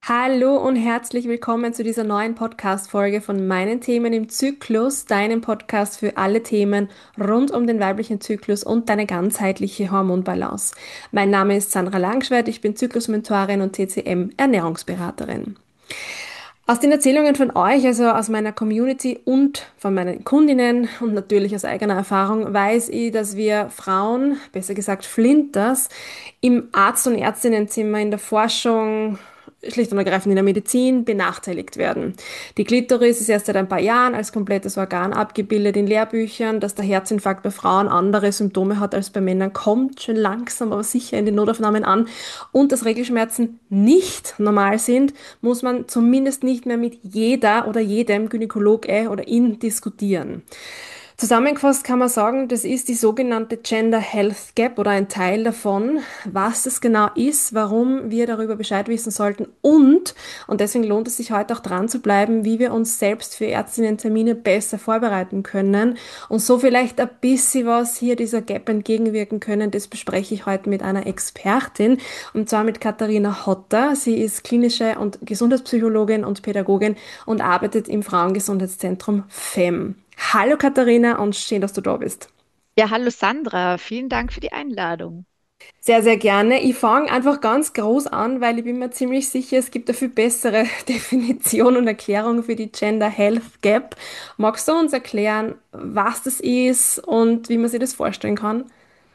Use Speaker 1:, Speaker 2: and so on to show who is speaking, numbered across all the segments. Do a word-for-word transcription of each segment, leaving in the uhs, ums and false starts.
Speaker 1: Hallo und herzlich willkommen zu dieser neuen Podcast-Folge von meinen Themen im Zyklus, deinem Podcast für alle Themen rund um den weiblichen Zyklus und deine ganzheitliche Hormonbalance. Mein Name ist Sandra Langschwert, ich bin Zyklusmentorin und T C M-Ernährungsberaterin. Aus den Erzählungen von euch, also aus meiner Community und von meinen Kundinnen und natürlich aus eigener Erfahrung, weiß ich, dass wir Frauen, besser gesagt Flinters, im Arzt- und Ärztinnenzimmer, in der Forschung, schlicht und ergreifend in der Medizin benachteiligt werden. Die Klitoris ist erst seit ein paar Jahren als komplettes Organ abgebildet in Lehrbüchern. Dass der Herzinfarkt bei Frauen andere Symptome hat als bei Männern, kommt schon langsam, aber sicher in den Notaufnahmen an. Und dass Regelschmerzen nicht normal sind, muss man zumindest nicht mehr mit jeder oder jedem Gynäkologe oder ihn diskutieren. Zusammengefasst kann man sagen, das ist die sogenannte Gender Health Gap oder ein Teil davon, was es genau ist, warum wir darüber Bescheid wissen sollten und, und deswegen lohnt es sich heute auch dran zu bleiben, wie wir uns selbst für Ärztinnen-Termine besser vorbereiten können und so vielleicht ein bisschen was hier dieser Gap entgegenwirken können. Das bespreche ich heute mit einer Expertin und zwar mit Katharina Hotter. Sie ist klinische und Gesundheitspsychologin und Pädagogin und arbeitet im Frauengesundheitszentrum F E M. Hallo Katharina und schön, dass du da bist.
Speaker 2: Ja, hallo Sandra, vielen Dank für die Einladung.
Speaker 1: Sehr, sehr gerne. Ich fange einfach ganz groß an, weil ich bin mir ziemlich sicher, es gibt eine viel bessere Definition und Erklärung für die Gender Health Gap. Magst du uns erklären, was das ist und wie man sich das vorstellen kann?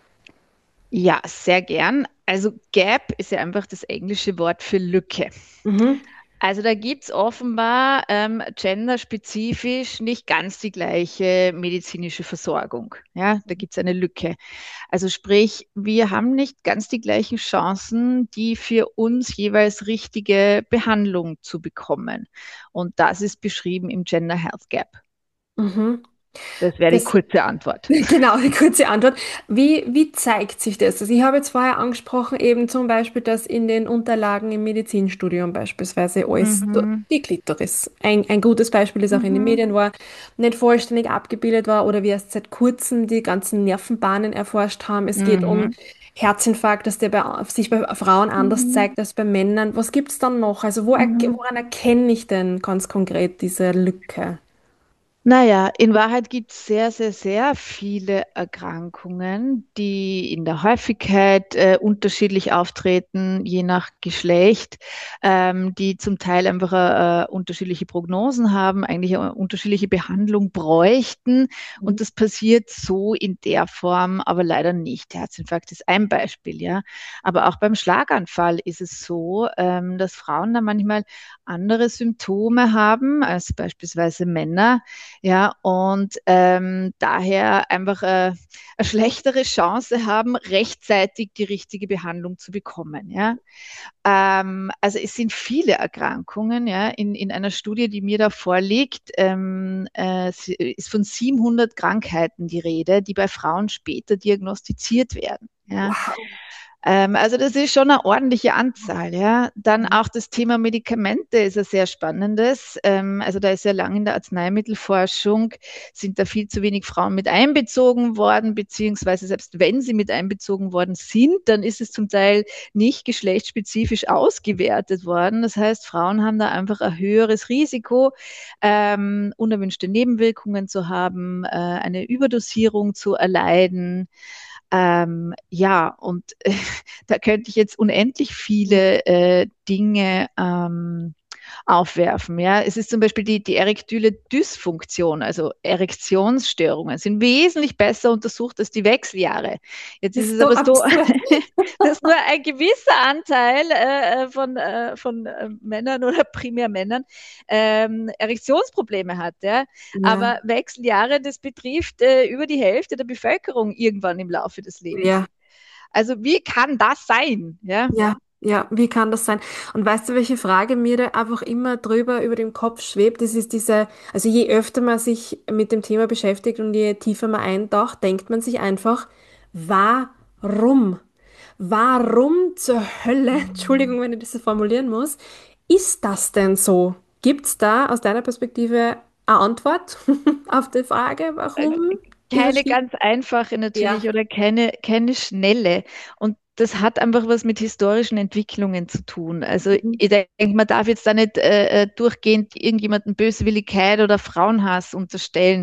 Speaker 2: Ja, sehr gern. Also Gap ist ja einfach das englische Wort für Lücke.
Speaker 1: Mhm.
Speaker 2: Also da gibt es offenbar ähm, genderspezifisch nicht ganz die gleiche medizinische Versorgung. Ja, da gibt es eine Lücke. Also sprich, wir haben nicht ganz die gleichen Chancen, die für uns jeweils richtige Behandlung zu bekommen. Und das ist beschrieben im Gender Health Gap.
Speaker 1: Mhm.
Speaker 2: Das wäre die
Speaker 1: Das
Speaker 2: kurze Antwort.
Speaker 1: Genau, die kurze Antwort. Wie, wie zeigt sich das? Also ich habe jetzt vorher angesprochen, eben zum Beispiel, dass in den Unterlagen im Medizinstudium beispielsweise alles, so
Speaker 2: Mhm.
Speaker 1: die Klitoris, ein, ein gutes Beispiel, das auch in den
Speaker 2: Mhm.
Speaker 1: Medien war, nicht vollständig abgebildet war oder wir erst seit kurzem die ganzen Nervenbahnen erforscht haben. Es geht um
Speaker 2: Mhm.
Speaker 1: Herzinfarkt, dass der bei, sich bei Frauen anders
Speaker 2: Mhm.
Speaker 1: zeigt als bei Männern. Was gibt es dann noch? Also wo, erke-
Speaker 2: Mhm.
Speaker 1: woran erkenne ich denn ganz konkret diese Lücke?
Speaker 2: Naja, in Wahrheit gibt es sehr, sehr, sehr viele Erkrankungen, die in der Häufigkeit äh, unterschiedlich auftreten, je nach Geschlecht, ähm, die zum Teil einfach äh, unterschiedliche Prognosen haben, eigentlich eine unterschiedliche Behandlung bräuchten. Und das passiert so in der Form aber leider nicht. Der Herzinfarkt ist ein Beispiel, ja. Aber auch beim Schlaganfall ist es so, ähm, dass Frauen da manchmal andere Symptome haben als beispielsweise Männer. Ja, und ähm, daher einfach äh, eine schlechtere Chance haben, rechtzeitig die richtige Behandlung zu bekommen. Ja, ähm, also es sind viele Erkrankungen. Ja, in, in einer Studie, die mir da vorliegt, ähm, äh, ist von siebenhundert Krankheiten die Rede, die bei Frauen später diagnostiziert werden. Ja,
Speaker 1: Wow.
Speaker 2: ähm, also das ist schon eine ordentliche Anzahl, ja. Dann auch das Thema Medikamente ist ein sehr spannendes. Ähm, also da ist ja lang in der Arzneimittelforschung, sind da viel zu wenig Frauen mit einbezogen worden, beziehungsweise selbst wenn sie mit einbezogen worden sind, dann ist es zum Teil nicht geschlechtsspezifisch ausgewertet worden. Das heißt, Frauen haben da einfach ein höheres Risiko, ähm, unerwünschte Nebenwirkungen zu haben, äh, eine Überdosierung zu erleiden. Ähm, ja, und äh, da könnte ich jetzt unendlich viele äh, Dinge ähm, aufwerfen. Ja, es ist zum Beispiel die, die erektile Dysfunktion, also Erektionsstörungen, sind wesentlich besser untersucht als die Wechseljahre. Jetzt
Speaker 1: Das
Speaker 2: ist
Speaker 1: ist
Speaker 2: es
Speaker 1: so
Speaker 2: aber so,
Speaker 1: absurd.
Speaker 2: dass nur ein gewisser Anteil äh, äh, von, äh, von äh, Männern oder primär Männern ähm, Erektionsprobleme hat. Ja?
Speaker 1: Ja,
Speaker 2: Aber Wechseljahre, das betrifft äh, über die Hälfte der Bevölkerung irgendwann im Laufe des Lebens.
Speaker 1: ja.
Speaker 2: Also wie kann das sein? Ja?
Speaker 1: Ja, ja, wie kann das sein? Und weißt du, welche Frage mir da einfach immer drüber über dem Kopf schwebt? Das ist diese, also je öfter man sich mit dem Thema beschäftigt und je tiefer man eintaucht, denkt man sich einfach, warum? Warum zur Hölle, Entschuldigung, wenn ich das so formulieren muss, ist das denn so? Gibt es da aus deiner Perspektive eine Antwort auf die Frage,
Speaker 2: Äh,
Speaker 1: warum dieser
Speaker 2: Keine
Speaker 1: Schief?
Speaker 2: ganz einfache
Speaker 1: Ja.
Speaker 2: natürlich oder keine, keine schnelle. Und das hat einfach was mit historischen Entwicklungen zu tun. Also
Speaker 1: Mhm.
Speaker 2: ich denke, man darf jetzt da nicht äh, äh, durchgehend irgendjemanden Böswilligkeit oder Frauenhass unterstellen.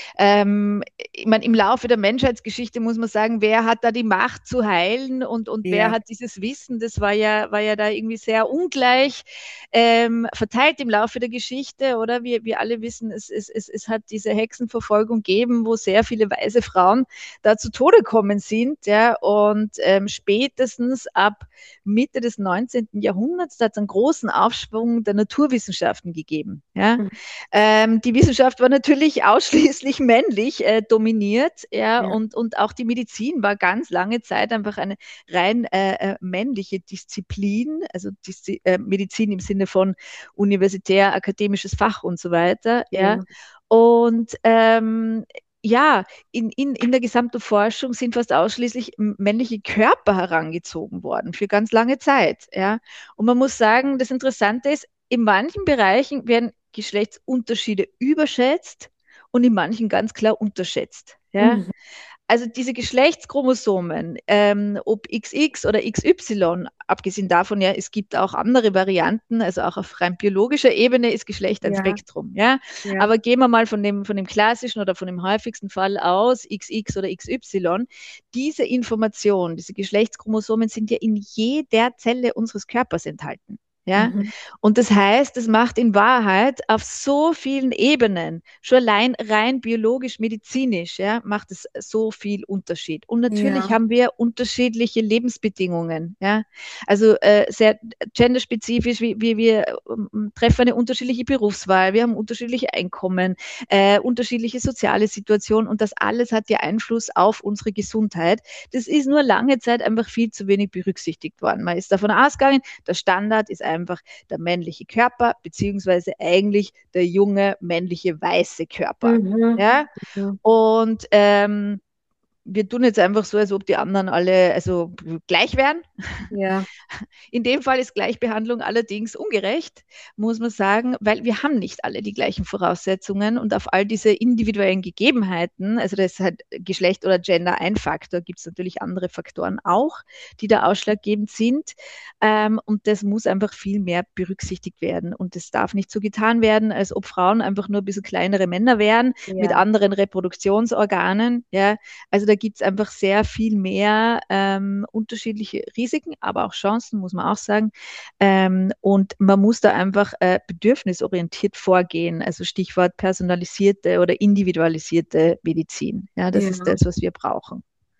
Speaker 2: Ähm, ich meine, im Laufe der Menschheitsgeschichte muss man sagen, wer hat da die Macht zu heilen und, und wer
Speaker 1: Ja.
Speaker 2: hat dieses Wissen? Das war ja, war ja da irgendwie sehr ungleich ähm, verteilt im Laufe der Geschichte, oder? Wir, wir alle wissen, es, es, es, es hat diese Hexenverfolgung gegeben, wo sehr viele weise Frauen da zu Tode kommen sind, ja, und ähm, spätestens ab Mitte des neunzehnten. Jahrhunderts, da hat es einen großen Aufschwung der Naturwissenschaften gegeben, ja.
Speaker 1: Mhm.
Speaker 2: Ähm, die Wissenschaft war natürlich ausschließlich männlich äh, dominiert, ja,
Speaker 1: Ja.
Speaker 2: und, und auch die Medizin war ganz lange Zeit einfach eine rein äh, äh, männliche Disziplin, also Diszi äh, Medizin im Sinne von universitär, akademisches Fach und so weiter, ja.
Speaker 1: Ja.
Speaker 2: Und ähm, ja, in, in, in der gesamten Forschung sind fast ausschließlich männliche Körper herangezogen worden für ganz lange Zeit. Ja. Und man muss sagen, das Interessante ist, in manchen Bereichen werden Geschlechtsunterschiede überschätzt und in manchen ganz klar unterschätzt. Ja.
Speaker 1: Mhm.
Speaker 2: Also diese Geschlechtschromosomen, ähm, ob X X oder X Y, abgesehen davon, ja, es gibt auch andere Varianten, also auch auf rein biologischer Ebene ist Geschlecht ein
Speaker 1: Ja.
Speaker 2: Spektrum, ja.
Speaker 1: Ja.
Speaker 2: Aber gehen wir mal von dem, von dem klassischen oder von dem häufigsten Fall aus, X X oder X Y. Diese Information, diese Geschlechtschromosomen sind ja in jeder Zelle unseres Körpers enthalten. Ja,
Speaker 1: Mhm.
Speaker 2: und das heißt, es macht in Wahrheit auf so vielen Ebenen, schon allein rein biologisch, medizinisch, ja, macht es so viel Unterschied. Und natürlich
Speaker 1: Ja.
Speaker 2: haben wir unterschiedliche Lebensbedingungen, ja. Also äh, sehr genderspezifisch, wie, wie wir ähm, treffen eine unterschiedliche Berufswahl, wir haben unterschiedliche Einkommen, äh, unterschiedliche soziale Situationen und das alles hat ja Einfluss auf unsere Gesundheit. Das ist nur lange Zeit einfach viel zu wenig berücksichtigt worden. Man ist davon ausgegangen, der Standard ist einfach der männliche Körper, beziehungsweise eigentlich der junge männliche weiße Körper.
Speaker 1: Mhm.
Speaker 2: Ja,
Speaker 1: Mhm.
Speaker 2: und ähm, wir tun jetzt einfach so, als ob die anderen alle also gleich wären.
Speaker 1: Ja.
Speaker 2: In dem Fall ist Gleichbehandlung allerdings ungerecht, muss man sagen, weil wir haben nicht alle die gleichen Voraussetzungen und auf all diese individuellen Gegebenheiten, also das ist halt Geschlecht oder Gender ein Faktor, gibt es natürlich andere Faktoren auch, die da ausschlaggebend sind. Ähm, und das muss einfach viel mehr berücksichtigt werden. Und es darf nicht so getan werden, als ob Frauen einfach nur ein bisschen kleinere Männer wären mit
Speaker 1: Ja.
Speaker 2: anderen Reproduktionsorganen. Ja, also da gibt es einfach sehr viel mehr ähm, unterschiedliche Risiken, aber auch Chancen, muss man auch sagen. Ähm, und man muss da einfach äh, bedürfnisorientiert vorgehen, also Stichwort personalisierte oder individualisierte Medizin. Ja, das ist
Speaker 1: Ja.
Speaker 2: das, was wir brauchen.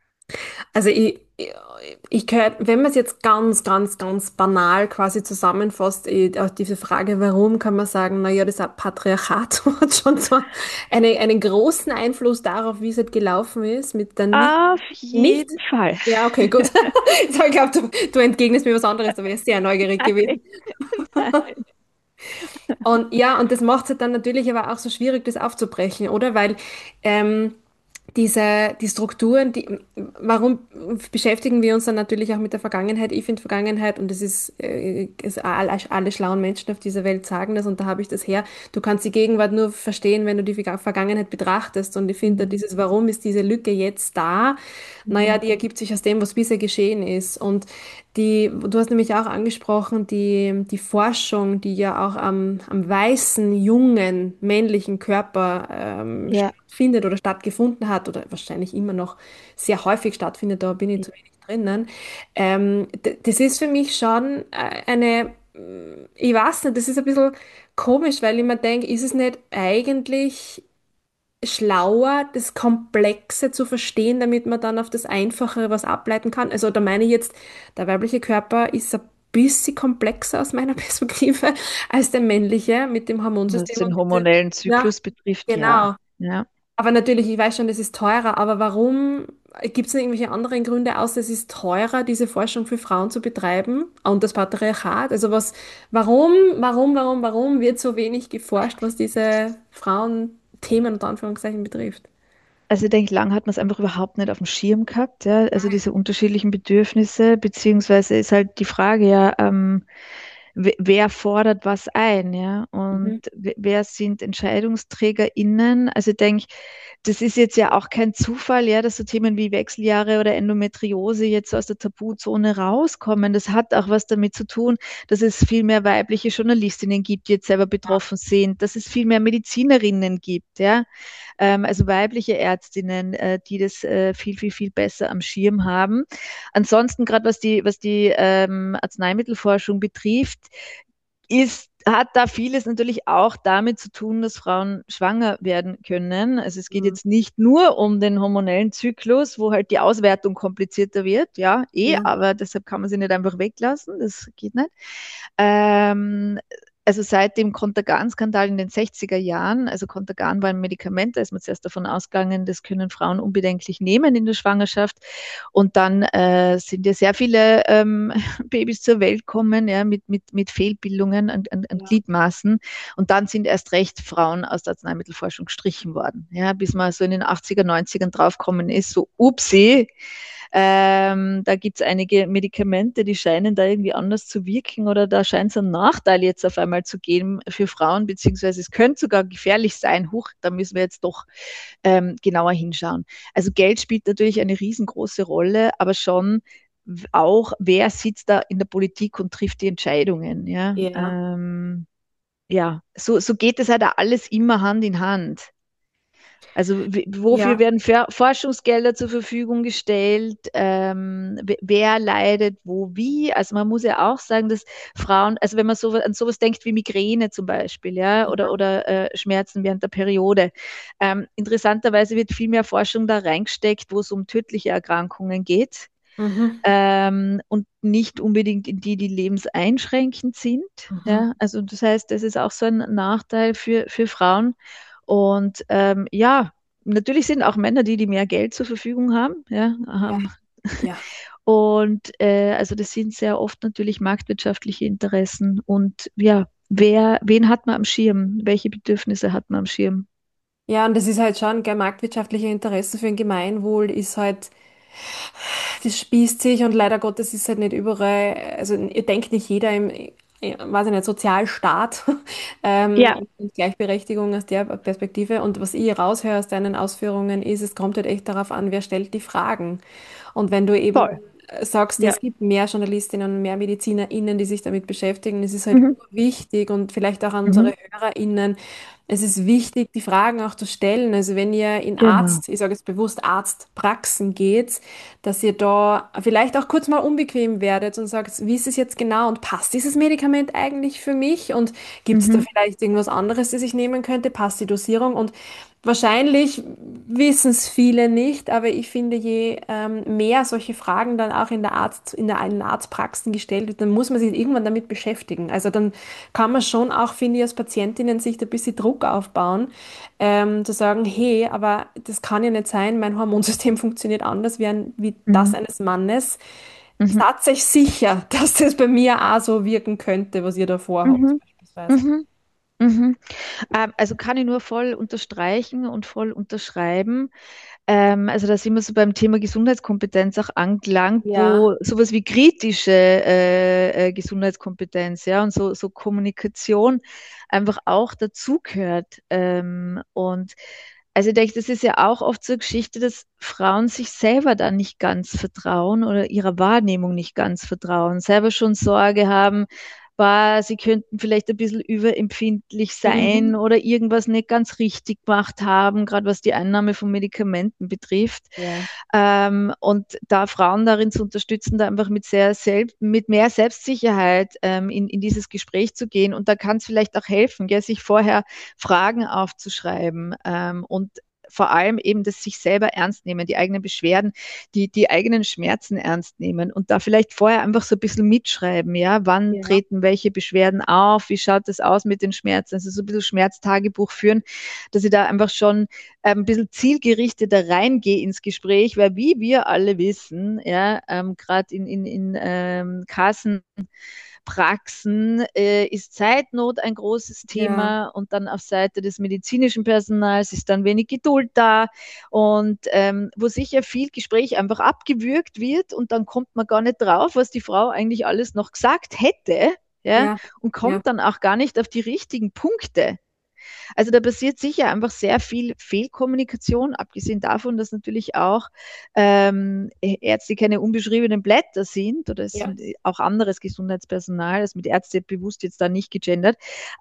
Speaker 1: Also ich, ich, ich gehört, wenn man es jetzt ganz, ganz, ganz banal quasi zusammenfasst, eh, auf diese Frage, warum kann man sagen, naja, das Patriarchat hat schon so eine, einen großen Einfluss darauf, wie es halt gelaufen ist, mit der nicht,
Speaker 2: Auf
Speaker 1: nicht,
Speaker 2: jeden Fall.
Speaker 1: ja, okay, gut. Ich glaube, du, du entgegnest mir was anderes, da wäre ich sehr neugierig gewesen. Und ja, und das macht es halt dann natürlich aber auch so schwierig, das aufzubrechen, oder? Weil ähm, diese, die Strukturen, die, warum beschäftigen wir uns dann natürlich auch mit der Vergangenheit? Ich finde Vergangenheit, und das ist, äh, ist alle, alle schlauen Menschen auf dieser Welt sagen das, und da habe ich das her. Du kannst die Gegenwart nur verstehen, wenn du die Verga- Vergangenheit betrachtest. Und ich finde,
Speaker 2: Mhm.
Speaker 1: dieses Warum ist diese Lücke jetzt da? Naja,
Speaker 2: Mhm.
Speaker 1: die ergibt sich aus dem, was bisher geschehen ist. Und die, du hast nämlich auch angesprochen, die, die Forschung, die ja auch am, am weißen, jungen, männlichen Körper ähm,
Speaker 2: Ja.
Speaker 1: stattfindet oder stattgefunden hat oder wahrscheinlich immer noch sehr häufig stattfindet, da bin ich zu wenig drinnen. Ähm, d- das ist für mich schon äh, eine, mm, ich weiß nicht, das ist ein bisschen komisch, weil ich mir denke, ist es nicht eigentlich schlauer, das Komplexe zu verstehen, damit man dann auf das Einfachere was ableiten kann? Also da meine ich jetzt, der weibliche Körper ist ein bisschen komplexer aus meiner Perspektive als der männliche mit dem
Speaker 2: Was
Speaker 1: Hormonsystem
Speaker 2: den
Speaker 1: und diese,
Speaker 2: hormonellen
Speaker 1: ja,
Speaker 2: Zyklus betrifft, ja.
Speaker 1: genau.
Speaker 2: Ja.
Speaker 1: Aber natürlich, ich weiß schon, das ist teurer, aber warum gibt es nicht irgendwelche anderen Gründe, außer es ist teurer, diese Forschung für Frauen zu betreiben und das Patriarchat? Also was, warum, warum, warum, warum wird so wenig geforscht, was diese Frauenthemen unter Anführungszeichen betrifft?
Speaker 2: Also ich denke, lang hat man es einfach überhaupt nicht auf dem Schirm gehabt, ja, also diese unterschiedlichen Bedürfnisse, beziehungsweise ist halt die Frage ja, ähm, wer fordert was ein, ja, und
Speaker 1: Mhm.
Speaker 2: wer sind EntscheidungsträgerInnen? Also ich denke, das ist jetzt ja auch kein Zufall, ja, dass so Themen wie Wechseljahre oder Endometriose jetzt aus der Tabuzone rauskommen. Das hat auch was damit zu tun, dass es viel mehr weibliche Journalistinnen gibt, die jetzt selber
Speaker 1: Ja.
Speaker 2: betroffen sind, dass es viel mehr Medizinerinnen gibt, ja, ähm, also weibliche Ärztinnen, äh, die das äh, viel, viel, viel besser am Schirm haben. Ansonsten, gerade was die, was die ähm, Arzneimittelforschung betrifft, ist, hat da vieles natürlich auch damit zu tun, dass Frauen schwanger werden können. Also es geht
Speaker 1: Mhm.
Speaker 2: jetzt nicht nur um den hormonellen Zyklus, wo halt die Auswertung komplizierter wird, ja, eh,
Speaker 1: Ja.
Speaker 2: aber deshalb kann man sie nicht einfach weglassen, das geht nicht. Ähm, also seit dem Contergan-Skandal in den sechziger Jahren, also Contergan war ein Medikament, da ist man zuerst davon ausgegangen, das können Frauen unbedenklich nehmen in der Schwangerschaft. Und dann äh, sind ja sehr viele ähm, Babys zur Welt kommen, ja, mit, mit, mit Fehlbildungen an, an, an
Speaker 1: Ja.
Speaker 2: Gliedmaßen. Und dann sind erst recht Frauen aus der Arzneimittelforschung gestrichen worden. Ja, bis man so in den achtziger, neunzigern draufgekommen ist, so upsi, ähm, da gibt es einige Medikamente, die scheinen da irgendwie anders zu wirken oder da scheint es einen Nachteil jetzt auf einmal zu geben für Frauen, beziehungsweise es könnte sogar gefährlich sein. Huch, da müssen wir jetzt doch ähm, genauer hinschauen. Also Geld spielt natürlich eine riesengroße Rolle, aber schon auch, wer sitzt da in der Politik und trifft die Entscheidungen. Ja,
Speaker 1: Ja.
Speaker 2: ähm, ja. So, so geht es halt alles immer Hand in Hand. Also wofür
Speaker 1: Ja.
Speaker 2: werden Forschungsgelder zur Verfügung gestellt? Ähm, wer leidet wo wie? Also man muss ja auch sagen, dass Frauen, also wenn man so, an sowas denkt wie Migräne zum Beispiel, ja, oder,
Speaker 1: Ja.
Speaker 2: oder äh, Schmerzen während der Periode. Ähm, interessanterweise wird viel mehr Forschung da reingesteckt, wo es um tödliche Erkrankungen geht.
Speaker 1: Mhm.
Speaker 2: Ähm, und nicht unbedingt in die, die lebenseinschränkend sind.
Speaker 1: Mhm.
Speaker 2: Ja, also das heißt, das ist auch so ein Nachteil für, für Frauen. Und ähm, ja, natürlich sind auch Männer die, die mehr Geld zur Verfügung haben. Ja,
Speaker 1: Ja.
Speaker 2: haben.
Speaker 1: Ja.
Speaker 2: Und äh, also das sind sehr oft natürlich marktwirtschaftliche Interessen. Und ja, wer, wen hat man am Schirm? Welche Bedürfnisse hat man am Schirm?
Speaker 1: Ja, und das ist halt schon, gell, marktwirtschaftliche Interessen für ein Gemeinwohl ist halt, das spießt sich und leider Gottes ist halt nicht überall, also ihr denkt nicht jeder im, äh, weiß ich nicht, Sozialstaat ähm,
Speaker 2: Ja,
Speaker 1: und Gleichberechtigung aus der Perspektive. Und was ich raushöre aus deinen Ausführungen ist, es kommt halt echt darauf an, wer stellt die Fragen. Und wenn du eben
Speaker 2: voll.
Speaker 1: sagst,
Speaker 2: Ja.
Speaker 1: es gibt mehr Journalistinnen und mehr MedizinerInnen, die sich damit beschäftigen, es ist halt
Speaker 2: Mhm.
Speaker 1: wichtig und vielleicht auch an
Speaker 2: Mhm.
Speaker 1: unsere HörerInnen, es ist wichtig, die Fragen auch zu stellen. Also wenn ihr in
Speaker 2: Genau.
Speaker 1: Arzt, ich sage jetzt bewusst Arztpraxen geht, dass ihr da vielleicht auch kurz mal unbequem werdet und sagt, wie ist es jetzt genau und passt dieses Medikament eigentlich für mich und gibt es da
Speaker 2: Mhm.
Speaker 1: vielleicht irgendwas anderes, das ich nehmen könnte, passt die Dosierung und wahrscheinlich wissen es viele nicht, aber ich finde, je ähm, mehr solche Fragen dann auch in der Arzt, in der einen Arztpraxen gestellt wird, dann muss man sich irgendwann damit beschäftigen. Also dann kann man schon auch, finde ich, als Patientinnen sich da ein bisschen Druck aufbauen, ähm, zu sagen, hey, aber das kann ja nicht sein, mein Hormonsystem funktioniert anders wie, ein, wie das
Speaker 2: Mhm.
Speaker 1: eines Mannes.
Speaker 2: Mhm.
Speaker 1: Seid euch sicher, dass das bei mir auch so wirken könnte, was ihr da vorhabt,
Speaker 2: Mhm.
Speaker 1: beispielsweise.
Speaker 2: Mhm. Mhm. Ähm, also kann ich nur voll unterstreichen und voll unterschreiben. Ähm, also da sind wir so beim Thema Gesundheitskompetenz auch angelangt,
Speaker 1: Ja,
Speaker 2: wo sowas wie kritische äh, äh, Gesundheitskompetenz, ja, und so, so Kommunikation einfach auch dazugehört. Ähm, und also ich denke, das ist ja auch oft so eine Geschichte, dass Frauen sich selber dann nicht ganz vertrauen oder ihrer Wahrnehmung nicht ganz vertrauen, selber schon Sorge haben, war, sie könnten vielleicht ein bisschen überempfindlich sein
Speaker 1: mhm.
Speaker 2: oder irgendwas nicht ganz richtig gemacht haben, gerade was die Einnahme von Medikamenten betrifft.
Speaker 1: Ja,
Speaker 2: Ähm, und da Frauen darin zu unterstützen, da einfach mit sehr selbst, mit mehr Selbstsicherheit ähm, in, in dieses Gespräch zu gehen. Und da kann es vielleicht auch helfen, gell, sich vorher Fragen aufzuschreiben ähm, und vor allem eben das sich selber ernst nehmen, die eigenen Beschwerden, die, die eigenen Schmerzen ernst nehmen und da vielleicht vorher einfach so ein bisschen mitschreiben, ja, wann
Speaker 1: ja,
Speaker 2: treten welche Beschwerden auf, wie schaut das aus mit den Schmerzen, also so ein bisschen Schmerztagebuch führen, dass ich da einfach schon ähm, ein bisschen zielgerichteter reingehe ins Gespräch, weil wie wir alle wissen, ja, ähm, gerade in, in, in ähm, Kassen, Praxen äh, ist Zeitnot ein großes
Speaker 1: ja.
Speaker 2: Thema und dann auf Seite des medizinischen Personals ist dann wenig Geduld da und ähm, wo sicher viel Gespräch einfach abgewürgt wird und dann kommt man gar nicht drauf, was die Frau eigentlich alles noch gesagt hätte. ja,
Speaker 1: ja,
Speaker 2: und
Speaker 1: ja.
Speaker 2: kommt dann auch gar nicht auf die richtigen Punkte. Also da passiert sicher einfach sehr viel Fehlkommunikation, abgesehen davon, dass natürlich auch ähm, Ärzte keine unbeschriebenen Blätter sind oder es
Speaker 1: Ja.
Speaker 2: sind auch anderes Gesundheitspersonal, das mit Ärzte bewusst jetzt da nicht gegendert,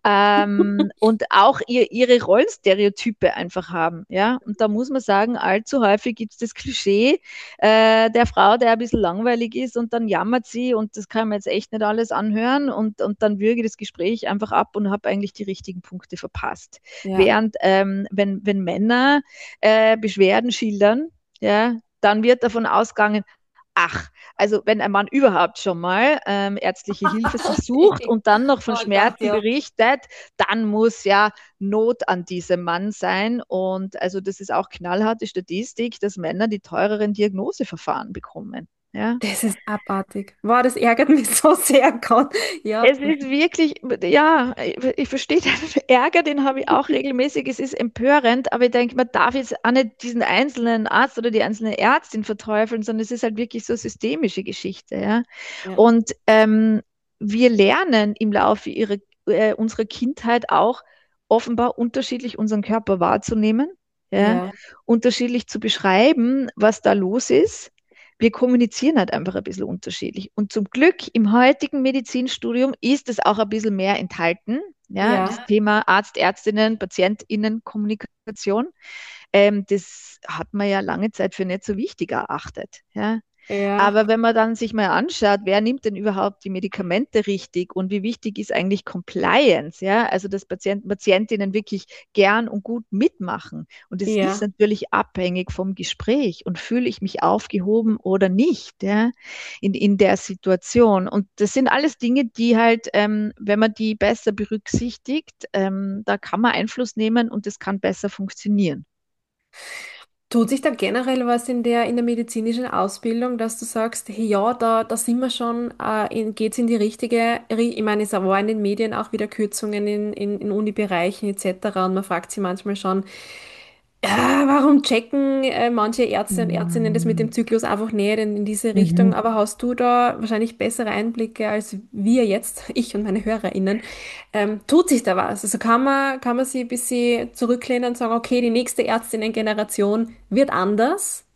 Speaker 2: ähm, und auch ihr, ihre Rollenstereotype einfach haben. Ja? Und da muss man sagen, allzu häufig gibt es das Klischee äh, der Frau, der ein bisschen langweilig ist und dann jammert sie und das kann man jetzt echt nicht alles anhören und, und dann würge das Gespräch einfach ab und habe eigentlich die richtigen Punkte verpasst.
Speaker 1: Ja.
Speaker 2: Während ähm, wenn, wenn Männer äh, Beschwerden schildern, ja, dann wird davon ausgegangen, ach, also wenn ein Mann überhaupt schon mal ähm, ärztliche Hilfe sich sucht und dann noch von
Speaker 1: Oh Gott,
Speaker 2: Schmerzen
Speaker 1: ja.
Speaker 2: berichtet, dann muss ja Not an diesem Mann sein. Und also das ist auch knallharte Statistik, dass Männer die teureren Diagnoseverfahren bekommen. Ja.
Speaker 1: Das ist abartig. Wow, das ärgert mich so sehr, Gott. Ja.
Speaker 2: Es ist wirklich, ja, ich verstehe den Ärger, den habe ich auch regelmäßig. Es ist empörend, aber ich denke, man darf jetzt auch nicht diesen einzelnen Arzt oder die einzelne Ärztin verteufeln, sondern es ist halt wirklich so eine systemische Geschichte. Ja?
Speaker 1: Ja.
Speaker 2: Und ähm, wir lernen im Laufe ihrer, äh, unserer Kindheit auch offenbar unterschiedlich unseren Körper wahrzunehmen, ja?
Speaker 1: Ja.
Speaker 2: Unterschiedlich zu beschreiben, was da los ist. Wir kommunizieren halt einfach ein bisschen unterschiedlich. Und zum Glück im heutigen Medizinstudium ist es auch ein bisschen mehr enthalten. Ja,
Speaker 1: Ja.
Speaker 2: das Thema Arzt, Ärztinnen, PatientInnen, Kommunikation. Ähm, das hat man ja lange Zeit für nicht so wichtig erachtet. Ja.
Speaker 1: Ja.
Speaker 2: Aber wenn man dann sich mal anschaut, wer nimmt denn überhaupt die Medikamente richtig und wie wichtig ist eigentlich Compliance, ja, also dass Patienten, Patientinnen wirklich gern und gut mitmachen. Und es ist
Speaker 1: Ja.
Speaker 2: natürlich abhängig vom Gespräch und fühle ich mich aufgehoben oder nicht, ja, in, in der Situation. Und das sind alles Dinge, die halt, ähm, wenn man die besser berücksichtigt, ähm, da kann man Einfluss nehmen und es kann besser funktionieren.
Speaker 1: Tut sich da generell was in der, in der medizinischen Ausbildung, dass du sagst, hey, ja, da, da sind wir schon, äh, in, geht's in die richtige, Ri- ich meine, es war in den Medien auch wieder Kürzungen in, in, in Unibereichen et cetera. Und man fragt sich manchmal schon, ja, warum checken äh, manche Ärzte und Ärztinnen das mit dem
Speaker 2: Mhm.
Speaker 1: Zyklus einfach nicht in, in diese Richtung?
Speaker 2: Mhm.
Speaker 1: Aber hast du da wahrscheinlich bessere Einblicke als wir jetzt, ich und meine HörerInnen? Ähm, tut sich da was? Also kann man, kann man sich ein bisschen zurücklehnen und sagen, okay, die nächste Ärztinnen-Generation wird anders?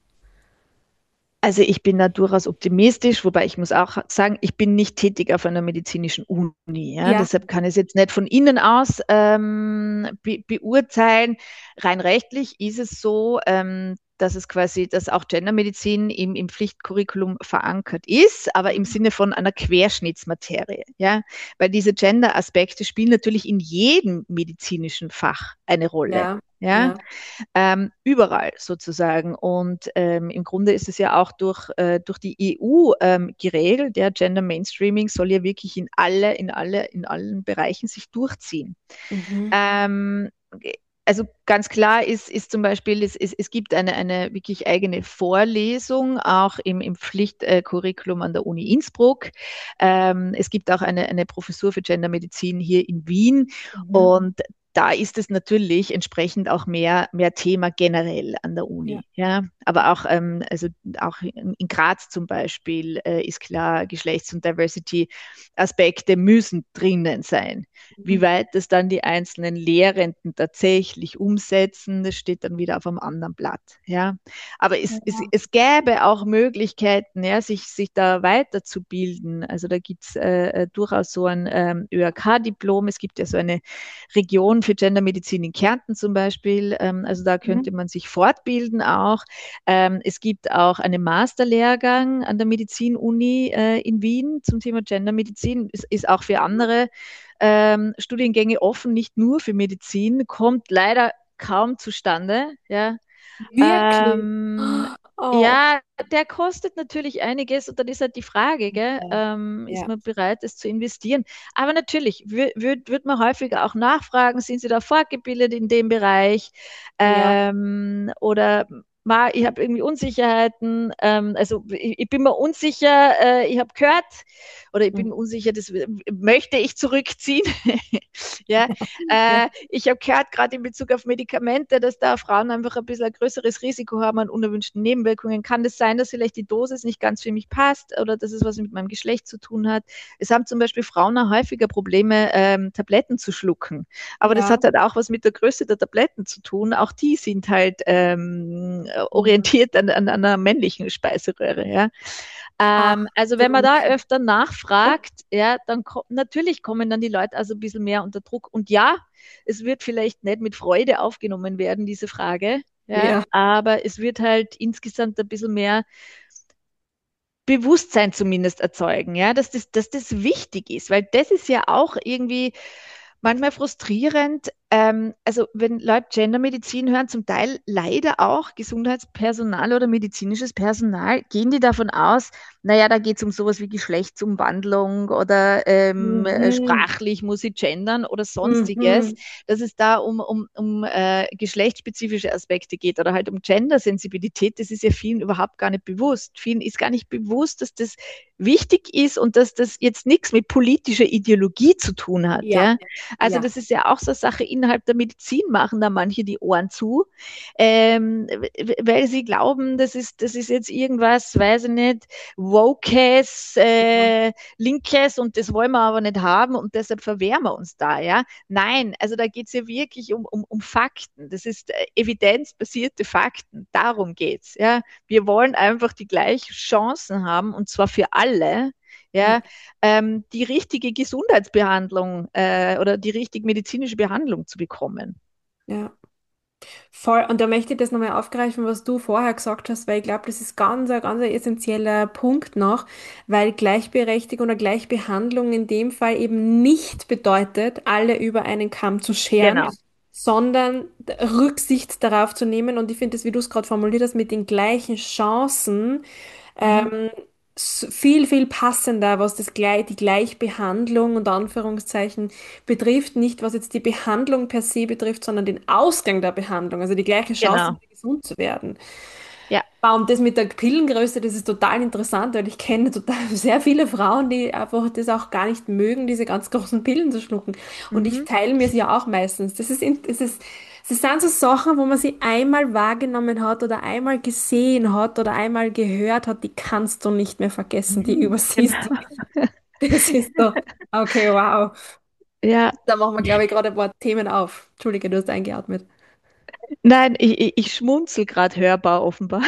Speaker 2: Also ich bin da durchaus optimistisch, wobei ich muss auch sagen, ich bin nicht tätig auf einer medizinischen Uni. Ja?
Speaker 1: Ja.
Speaker 2: Deshalb kann ich es jetzt nicht von innen aus ähm, be beurteilen. Rein rechtlich ist es so, ähm, dass es quasi, dass auch Gendermedizin im, im Pflichtcurriculum verankert ist, aber im Sinne von einer Querschnittsmaterie. Ja? Weil diese Gender-Aspekte spielen natürlich in jedem medizinischen Fach eine Rolle.
Speaker 1: Ja,
Speaker 2: Ja,
Speaker 1: ja.
Speaker 2: ähm, überall sozusagen. Und ähm, im Grunde ist es ja auch durch, äh, durch die E U ähm, geregelt. Der Gender Mainstreaming soll ja wirklich in alle, in alle, in allen Bereichen sich durchziehen.
Speaker 1: Mhm.
Speaker 2: Ähm, also ganz klar ist, ist zum Beispiel, es, es, es gibt eine, eine wirklich eigene Vorlesung, auch im, im Pflichtcurriculum an der Uni Innsbruck. Ähm, es gibt auch eine, eine Professur für Gendermedizin hier in Wien.
Speaker 1: Mhm.
Speaker 2: Und da ist es natürlich entsprechend auch mehr, mehr Thema generell an der
Speaker 1: Ja.
Speaker 2: Uni. Ja? Aber auch, ähm, also auch in, in Graz zum Beispiel äh, ist klar, Geschlechts- und Diversity-Aspekte müssen drinnen sein. Wie
Speaker 1: Mhm.
Speaker 2: weit das dann die einzelnen Lehrenden tatsächlich umsetzen, das steht dann wieder auf einem anderen Blatt. Ja? Aber es, es,
Speaker 1: Ja.
Speaker 2: es gäbe auch Möglichkeiten, ja, sich, sich da weiterzubilden. Also da gibt es äh, durchaus so ein ähm, ÖAK-Diplom. Es gibt ja so eine Region für Gendermedizin in Kärnten zum Beispiel. Ähm, also da
Speaker 1: Mhm.
Speaker 2: könnte man sich fortbilden auch. Ähm, es gibt auch einen Masterlehrgang an der Medizinuni äh, in Wien zum Thema Gendermedizin. Ist, ist auch für andere ähm, Studiengänge offen, nicht nur für Medizin, kommt leider kaum zustande. Ja.
Speaker 1: Wirklich?
Speaker 2: Ähm,
Speaker 1: Oh.
Speaker 2: ja, der kostet natürlich einiges und dann ist halt die Frage, gell,
Speaker 1: Ja.
Speaker 2: ähm, ist
Speaker 1: Ja.
Speaker 2: man bereit, das zu investieren? Aber natürlich wür- würd, wird man häufiger auch nachfragen, sind Sie da fortgebildet in dem Bereich?
Speaker 1: Ja.
Speaker 2: Ähm, oder ma, ich habe irgendwie Unsicherheiten, ähm, also ich, ich bin mir unsicher, äh, ich habe gehört, oder ich bin mir unsicher, das möchte ich zurückziehen. ja,
Speaker 1: Ja,
Speaker 2: äh, ich habe gehört, gerade in Bezug auf Medikamente, dass da Frauen einfach ein bisschen ein größeres Risiko haben an unerwünschten Nebenwirkungen. Kann das sein, dass vielleicht die Dosis nicht ganz für mich passt oder dass es was mit meinem Geschlecht zu tun hat? Es haben zum Beispiel Frauen auch häufiger Probleme, ähm, Tabletten zu schlucken. Aber das
Speaker 1: ja.
Speaker 2: hat halt auch was mit der Größe der Tabletten zu tun. Auch die sind halt ähm,
Speaker 1: Mhm.
Speaker 2: orientiert an, an, an einer männlichen Speiseröhre. Ja. Ähm, also wenn man
Speaker 1: Absolut.
Speaker 2: da öfter
Speaker 1: Ja,
Speaker 2: nachfragt, ja, dann ko natürlich kommen dann die Leute also ein bisschen mehr unter Druck. Und ja, es wird vielleicht nicht mit Freude aufgenommen werden, diese Frage, ja,
Speaker 1: ja,
Speaker 2: aber es wird halt insgesamt ein bisschen mehr Bewusstsein zumindest erzeugen, ja, dass das, dass das wichtig ist, weil das ist ja auch irgendwie manchmal frustrierend. Ähm, also wenn Leute Gendermedizin hören, zum Teil leider auch Gesundheitspersonal oder medizinisches Personal, gehen die davon aus, naja, da geht es um sowas wie Geschlechtsumwandlung oder ähm, äh,
Speaker 1: mhm.
Speaker 2: sprachlich muss ich gendern oder sonstiges,
Speaker 1: Mhm.
Speaker 2: dass es da um, um, um äh, geschlechtsspezifische Aspekte geht oder halt um Gendersensibilität. Das ist ja vielen überhaupt gar nicht bewusst. Vielen ist gar nicht bewusst, dass das wichtig ist und dass das jetzt nichts mit politischer Ideologie zu tun hat.
Speaker 1: Ja,
Speaker 2: Ja? Also
Speaker 1: ja.
Speaker 2: das ist ja auch so eine Sache, innerhalb der Medizin machen da manche die Ohren zu, ähm, weil sie glauben, das ist, das ist jetzt irgendwas, weiß ich nicht, Wokes,
Speaker 1: Ja.
Speaker 2: äh, Linkes und das wollen wir aber nicht haben und deshalb verwehren wir uns da. Ja? Nein, also da geht es ja wirklich um, um, um Fakten. Das ist äh, evidenzbasierte Fakten. Darum geht's. Ja? Wir wollen einfach die gleichen Chancen haben und zwar für alle,
Speaker 1: Ja,
Speaker 2: ja, ähm, die richtige Gesundheitsbehandlung äh, oder die richtige medizinische Behandlung zu bekommen.
Speaker 1: ja. Voll. Und da möchte ich das nochmal aufgreifen, was du vorher gesagt hast, weil ich glaube, das ist ganz, ein ganz ein essentieller Punkt noch, weil Gleichberechtigung oder Gleichbehandlung in dem Fall eben nicht bedeutet, alle über einen Kamm zu scheren,
Speaker 2: Genau,
Speaker 1: sondern Rücksicht darauf zu nehmen. Und ich finde das, wie du es gerade formuliert hast, mit den gleichen Chancen,
Speaker 2: mhm.
Speaker 1: ähm, s- viel, viel passender, was das gleich, die Gleichbehandlung unter Anführungszeichen betrifft. Nicht, was jetzt die Behandlung per se betrifft, sondern den Ausgang der Behandlung, also die gleiche Chance,
Speaker 2: Genau.
Speaker 1: wieder gesund zu werden.
Speaker 2: Ja.
Speaker 1: Ah, und das mit der Pillengröße, das ist total interessant, weil ich kenne total sehr viele Frauen, die einfach das auch gar nicht mögen, diese ganz großen Pillen zu schlucken. Und ich
Speaker 2: Mhm.
Speaker 1: teile mir sie ja auch meistens. Das ist, in- das ist, das sind so Sachen, wo man sie einmal wahrgenommen hat oder einmal gesehen hat oder einmal gehört hat, die kannst du nicht mehr vergessen, die
Speaker 2: Mhm.
Speaker 1: übersiehst du
Speaker 2: Genau.
Speaker 1: nicht. Das ist so, okay, wow.
Speaker 2: Ja,
Speaker 1: Da machen wir, glaube ich, gerade ein paar Themen auf. Entschuldige, du hast eingeatmet.
Speaker 2: nein, ich, ich, ich schmunzel gerade hörbar offenbar.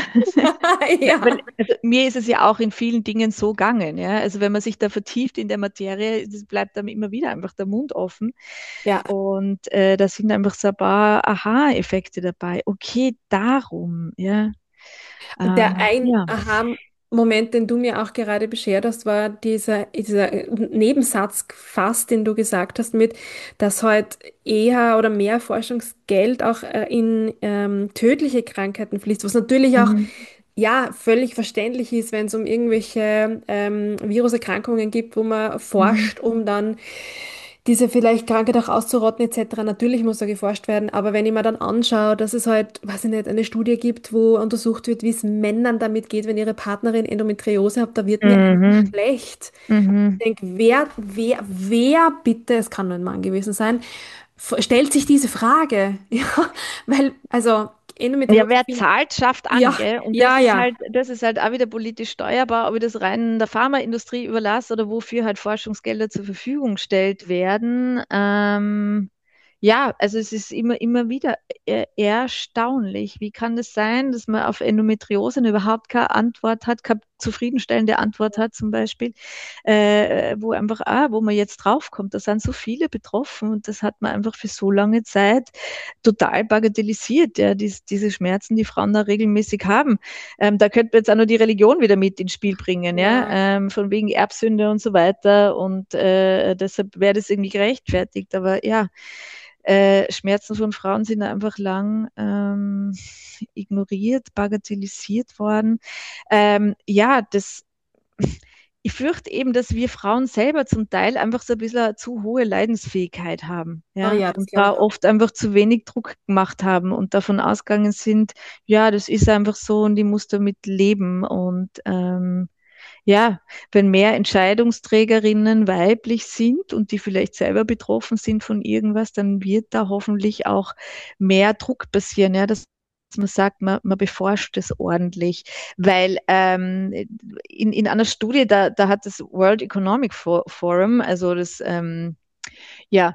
Speaker 2: Weil,
Speaker 1: Ja,
Speaker 2: also, mir ist es ja auch in vielen Dingen so gegangen, ja. Also wenn man sich da vertieft in der Materie, das bleibt dann immer wieder einfach der Mund offen.
Speaker 1: ja.
Speaker 2: Und äh, da sind einfach so ein paar Aha-Effekte dabei. Okay, darum, ja.
Speaker 1: Und der
Speaker 2: Ähm,
Speaker 1: ein
Speaker 2: ja.
Speaker 1: Aha-Moment, den du mir auch gerade beschert hast, war dieser, dieser Nebensatz fast, den du gesagt hast, mit, dass halt eher oder mehr Forschungsgeld auch äh, in ähm, tödliche Krankheiten fließt, was natürlich auch
Speaker 2: Mhm.
Speaker 1: ja völlig verständlich ist, wenn es um irgendwelche ähm, Viruserkrankungen gibt, wo man
Speaker 2: Mhm.
Speaker 1: forscht, um dann diese vielleicht Krankheit auch auszurotten et cetera. Natürlich muss da geforscht werden, aber wenn ich mir dann anschaue, dass es halt, weiß ich nicht, eine Studie gibt, wo untersucht wird, wie es Männern damit geht, wenn ihre Partnerin Endometriose hat, da wird mir einfach
Speaker 2: Mhm.
Speaker 1: schlecht.
Speaker 2: Mhm.
Speaker 1: Ich denke, wer, wer, wer bitte, es kann nur ein Mann gewesen sein, f- stellt sich diese Frage? Ja, weil, also
Speaker 2: Ja,
Speaker 1: Endometriose
Speaker 2: wer
Speaker 1: finde
Speaker 2: zahlt, schafft an,
Speaker 1: ja,
Speaker 2: gell? Und das
Speaker 1: ja,
Speaker 2: ist
Speaker 1: ja.
Speaker 2: halt, das ist halt auch wieder politisch steuerbar, ob ich das rein der Pharmaindustrie überlasse oder wofür halt Forschungsgelder zur Verfügung gestellt werden. Ähm, ja, also es ist immer, immer wieder e- erstaunlich. Wie kann das sein, dass man auf Endometriose überhaupt keine Antwort hat, keine zufriedenstellende Antwort hat, zum Beispiel, äh, wo einfach, ah, wo man jetzt draufkommt, da sind so viele betroffen und das hat man einfach für so lange Zeit total bagatellisiert, ja, dies, diese Schmerzen, die Frauen da regelmäßig haben. Ähm, da könnte man jetzt auch noch die Religion wieder mit ins Spiel bringen, ja,
Speaker 1: Ja,
Speaker 2: ähm, von wegen Erbsünde und so weiter. Und äh, deshalb wäre das irgendwie gerechtfertigt. Aber ja, äh, Schmerzen von Frauen sind einfach lang ähm, ignoriert, bagatellisiert worden. Ähm, ja, das ich fürchte eben, dass wir Frauen selber zum Teil einfach so ein bisschen eine zu hohe Leidensfähigkeit haben,
Speaker 1: Oh
Speaker 2: ja,
Speaker 1: ja, das
Speaker 2: und
Speaker 1: glaube
Speaker 2: da
Speaker 1: ich auch.
Speaker 2: oft einfach zu wenig Druck gemacht haben und davon ausgegangen sind, ja, das ist einfach so und ich muss damit leben. Und ähm, ja, wenn mehr Entscheidungsträgerinnen weiblich sind und die vielleicht selber betroffen sind von irgendwas, dann wird da hoffentlich auch mehr Druck passieren, ja, dass man sagt, man, man beforscht es ordentlich. Weil ähm, in, in einer Studie, da, da hat das World Economic Forum, also das ähm, ja,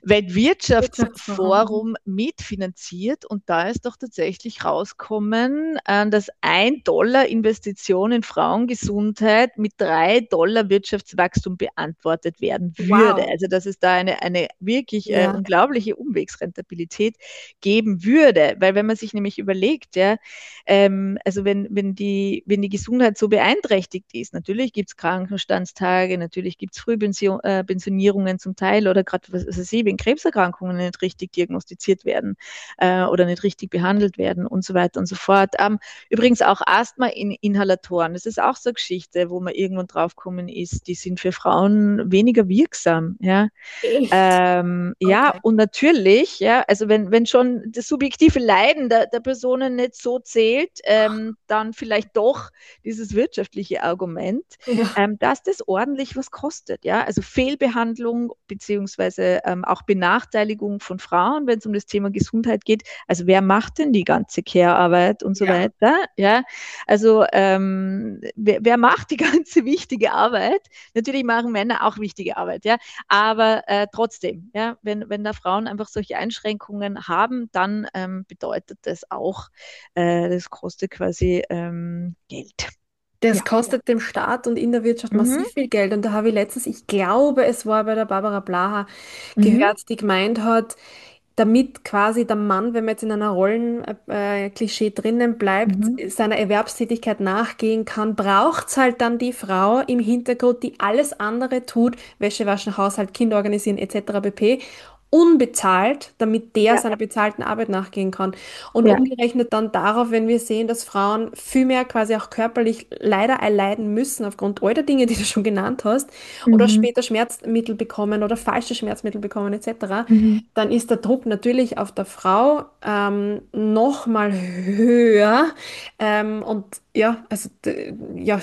Speaker 1: Wirtschaftsforum.
Speaker 2: Weltwirtschaftsforum mitfinanziert und da ist doch tatsächlich rauskommen, äh, dass ein Dollar Investition in Frauengesundheit mit drei Dollar Wirtschaftswachstum beantwortet werden würde.
Speaker 1: Wow.
Speaker 2: Also dass es da eine, eine wirklich äh,
Speaker 1: Ja,
Speaker 2: unglaubliche Umwegsrentabilität geben würde. Weil wenn man sich nämlich überlegt, ja, ähm, also wenn, wenn, die, wenn die Gesundheit so beeinträchtigt ist, natürlich gibt es Krankenstandstage, natürlich gibt es Frühpensionierungen zum Teil oder gerade, was weiß ich, wenn Krebserkrankungen nicht richtig diagnostiziert werden äh, oder nicht richtig behandelt werden und so weiter und so fort. Ähm, übrigens auch Asthma-Inhalatoren, das ist auch so eine Geschichte, wo man irgendwann draufgekommen ist, die sind für Frauen weniger wirksam. Ja,
Speaker 1: echt.
Speaker 2: ähm, ja,
Speaker 1: Okay.
Speaker 2: und natürlich, ja, also wenn, wenn schon das subjektive Leiden der, der Personen nicht so zählt, ähm, dann vielleicht doch dieses wirtschaftliche Argument,
Speaker 1: Ja.
Speaker 2: ähm, dass das ordentlich was kostet, ja. Also Fehlbehandlung beziehungsweise ähm, auch Benachteiligung von Frauen, wenn es um das Thema Gesundheit geht. Also wer macht denn die ganze Care-Arbeit und so
Speaker 1: Ja.
Speaker 2: weiter, ja. Also ähm, wer, wer macht die ganze wichtige Arbeit? Natürlich machen Männer auch wichtige Arbeit, ja. Aber äh, trotzdem, ja, wenn, wenn da Frauen einfach solche Einschränkungen haben, dann ähm, bedeutet das auch, äh, das kostet quasi ähm, Geld.
Speaker 1: Das
Speaker 2: Ja.
Speaker 1: kostet dem Staat und in der Wirtschaft
Speaker 2: Mhm.
Speaker 1: massiv viel Geld. Und da habe ich letztens, ich glaube, es war bei der Barbara Blaha,
Speaker 2: Mhm.
Speaker 1: gehört, die gemeint hat, damit quasi der Mann, wenn man jetzt in einer Rollenklischee drinnen bleibt,
Speaker 2: Mhm.
Speaker 1: seiner Erwerbstätigkeit nachgehen kann, braucht es halt dann die Frau im Hintergrund, die alles andere tut, Wäsche waschen, Haushalt, Kinder organisieren et cetera pp. Unbezahlt, damit der
Speaker 2: Ja,
Speaker 1: seiner bezahlten Arbeit nachgehen kann. Und
Speaker 2: ja.
Speaker 1: umgerechnet dann darauf, wenn wir sehen, dass Frauen viel mehr quasi auch körperlich leider erleiden müssen aufgrund all der Dinge, die du schon genannt hast, oder
Speaker 2: Mhm.
Speaker 1: später Schmerzmittel bekommen oder falsche Schmerzmittel bekommen et cetera,
Speaker 2: Mhm.
Speaker 1: dann ist der Druck natürlich auf der Frau ähm, noch mal höher. Ähm, und ja, also d- ja,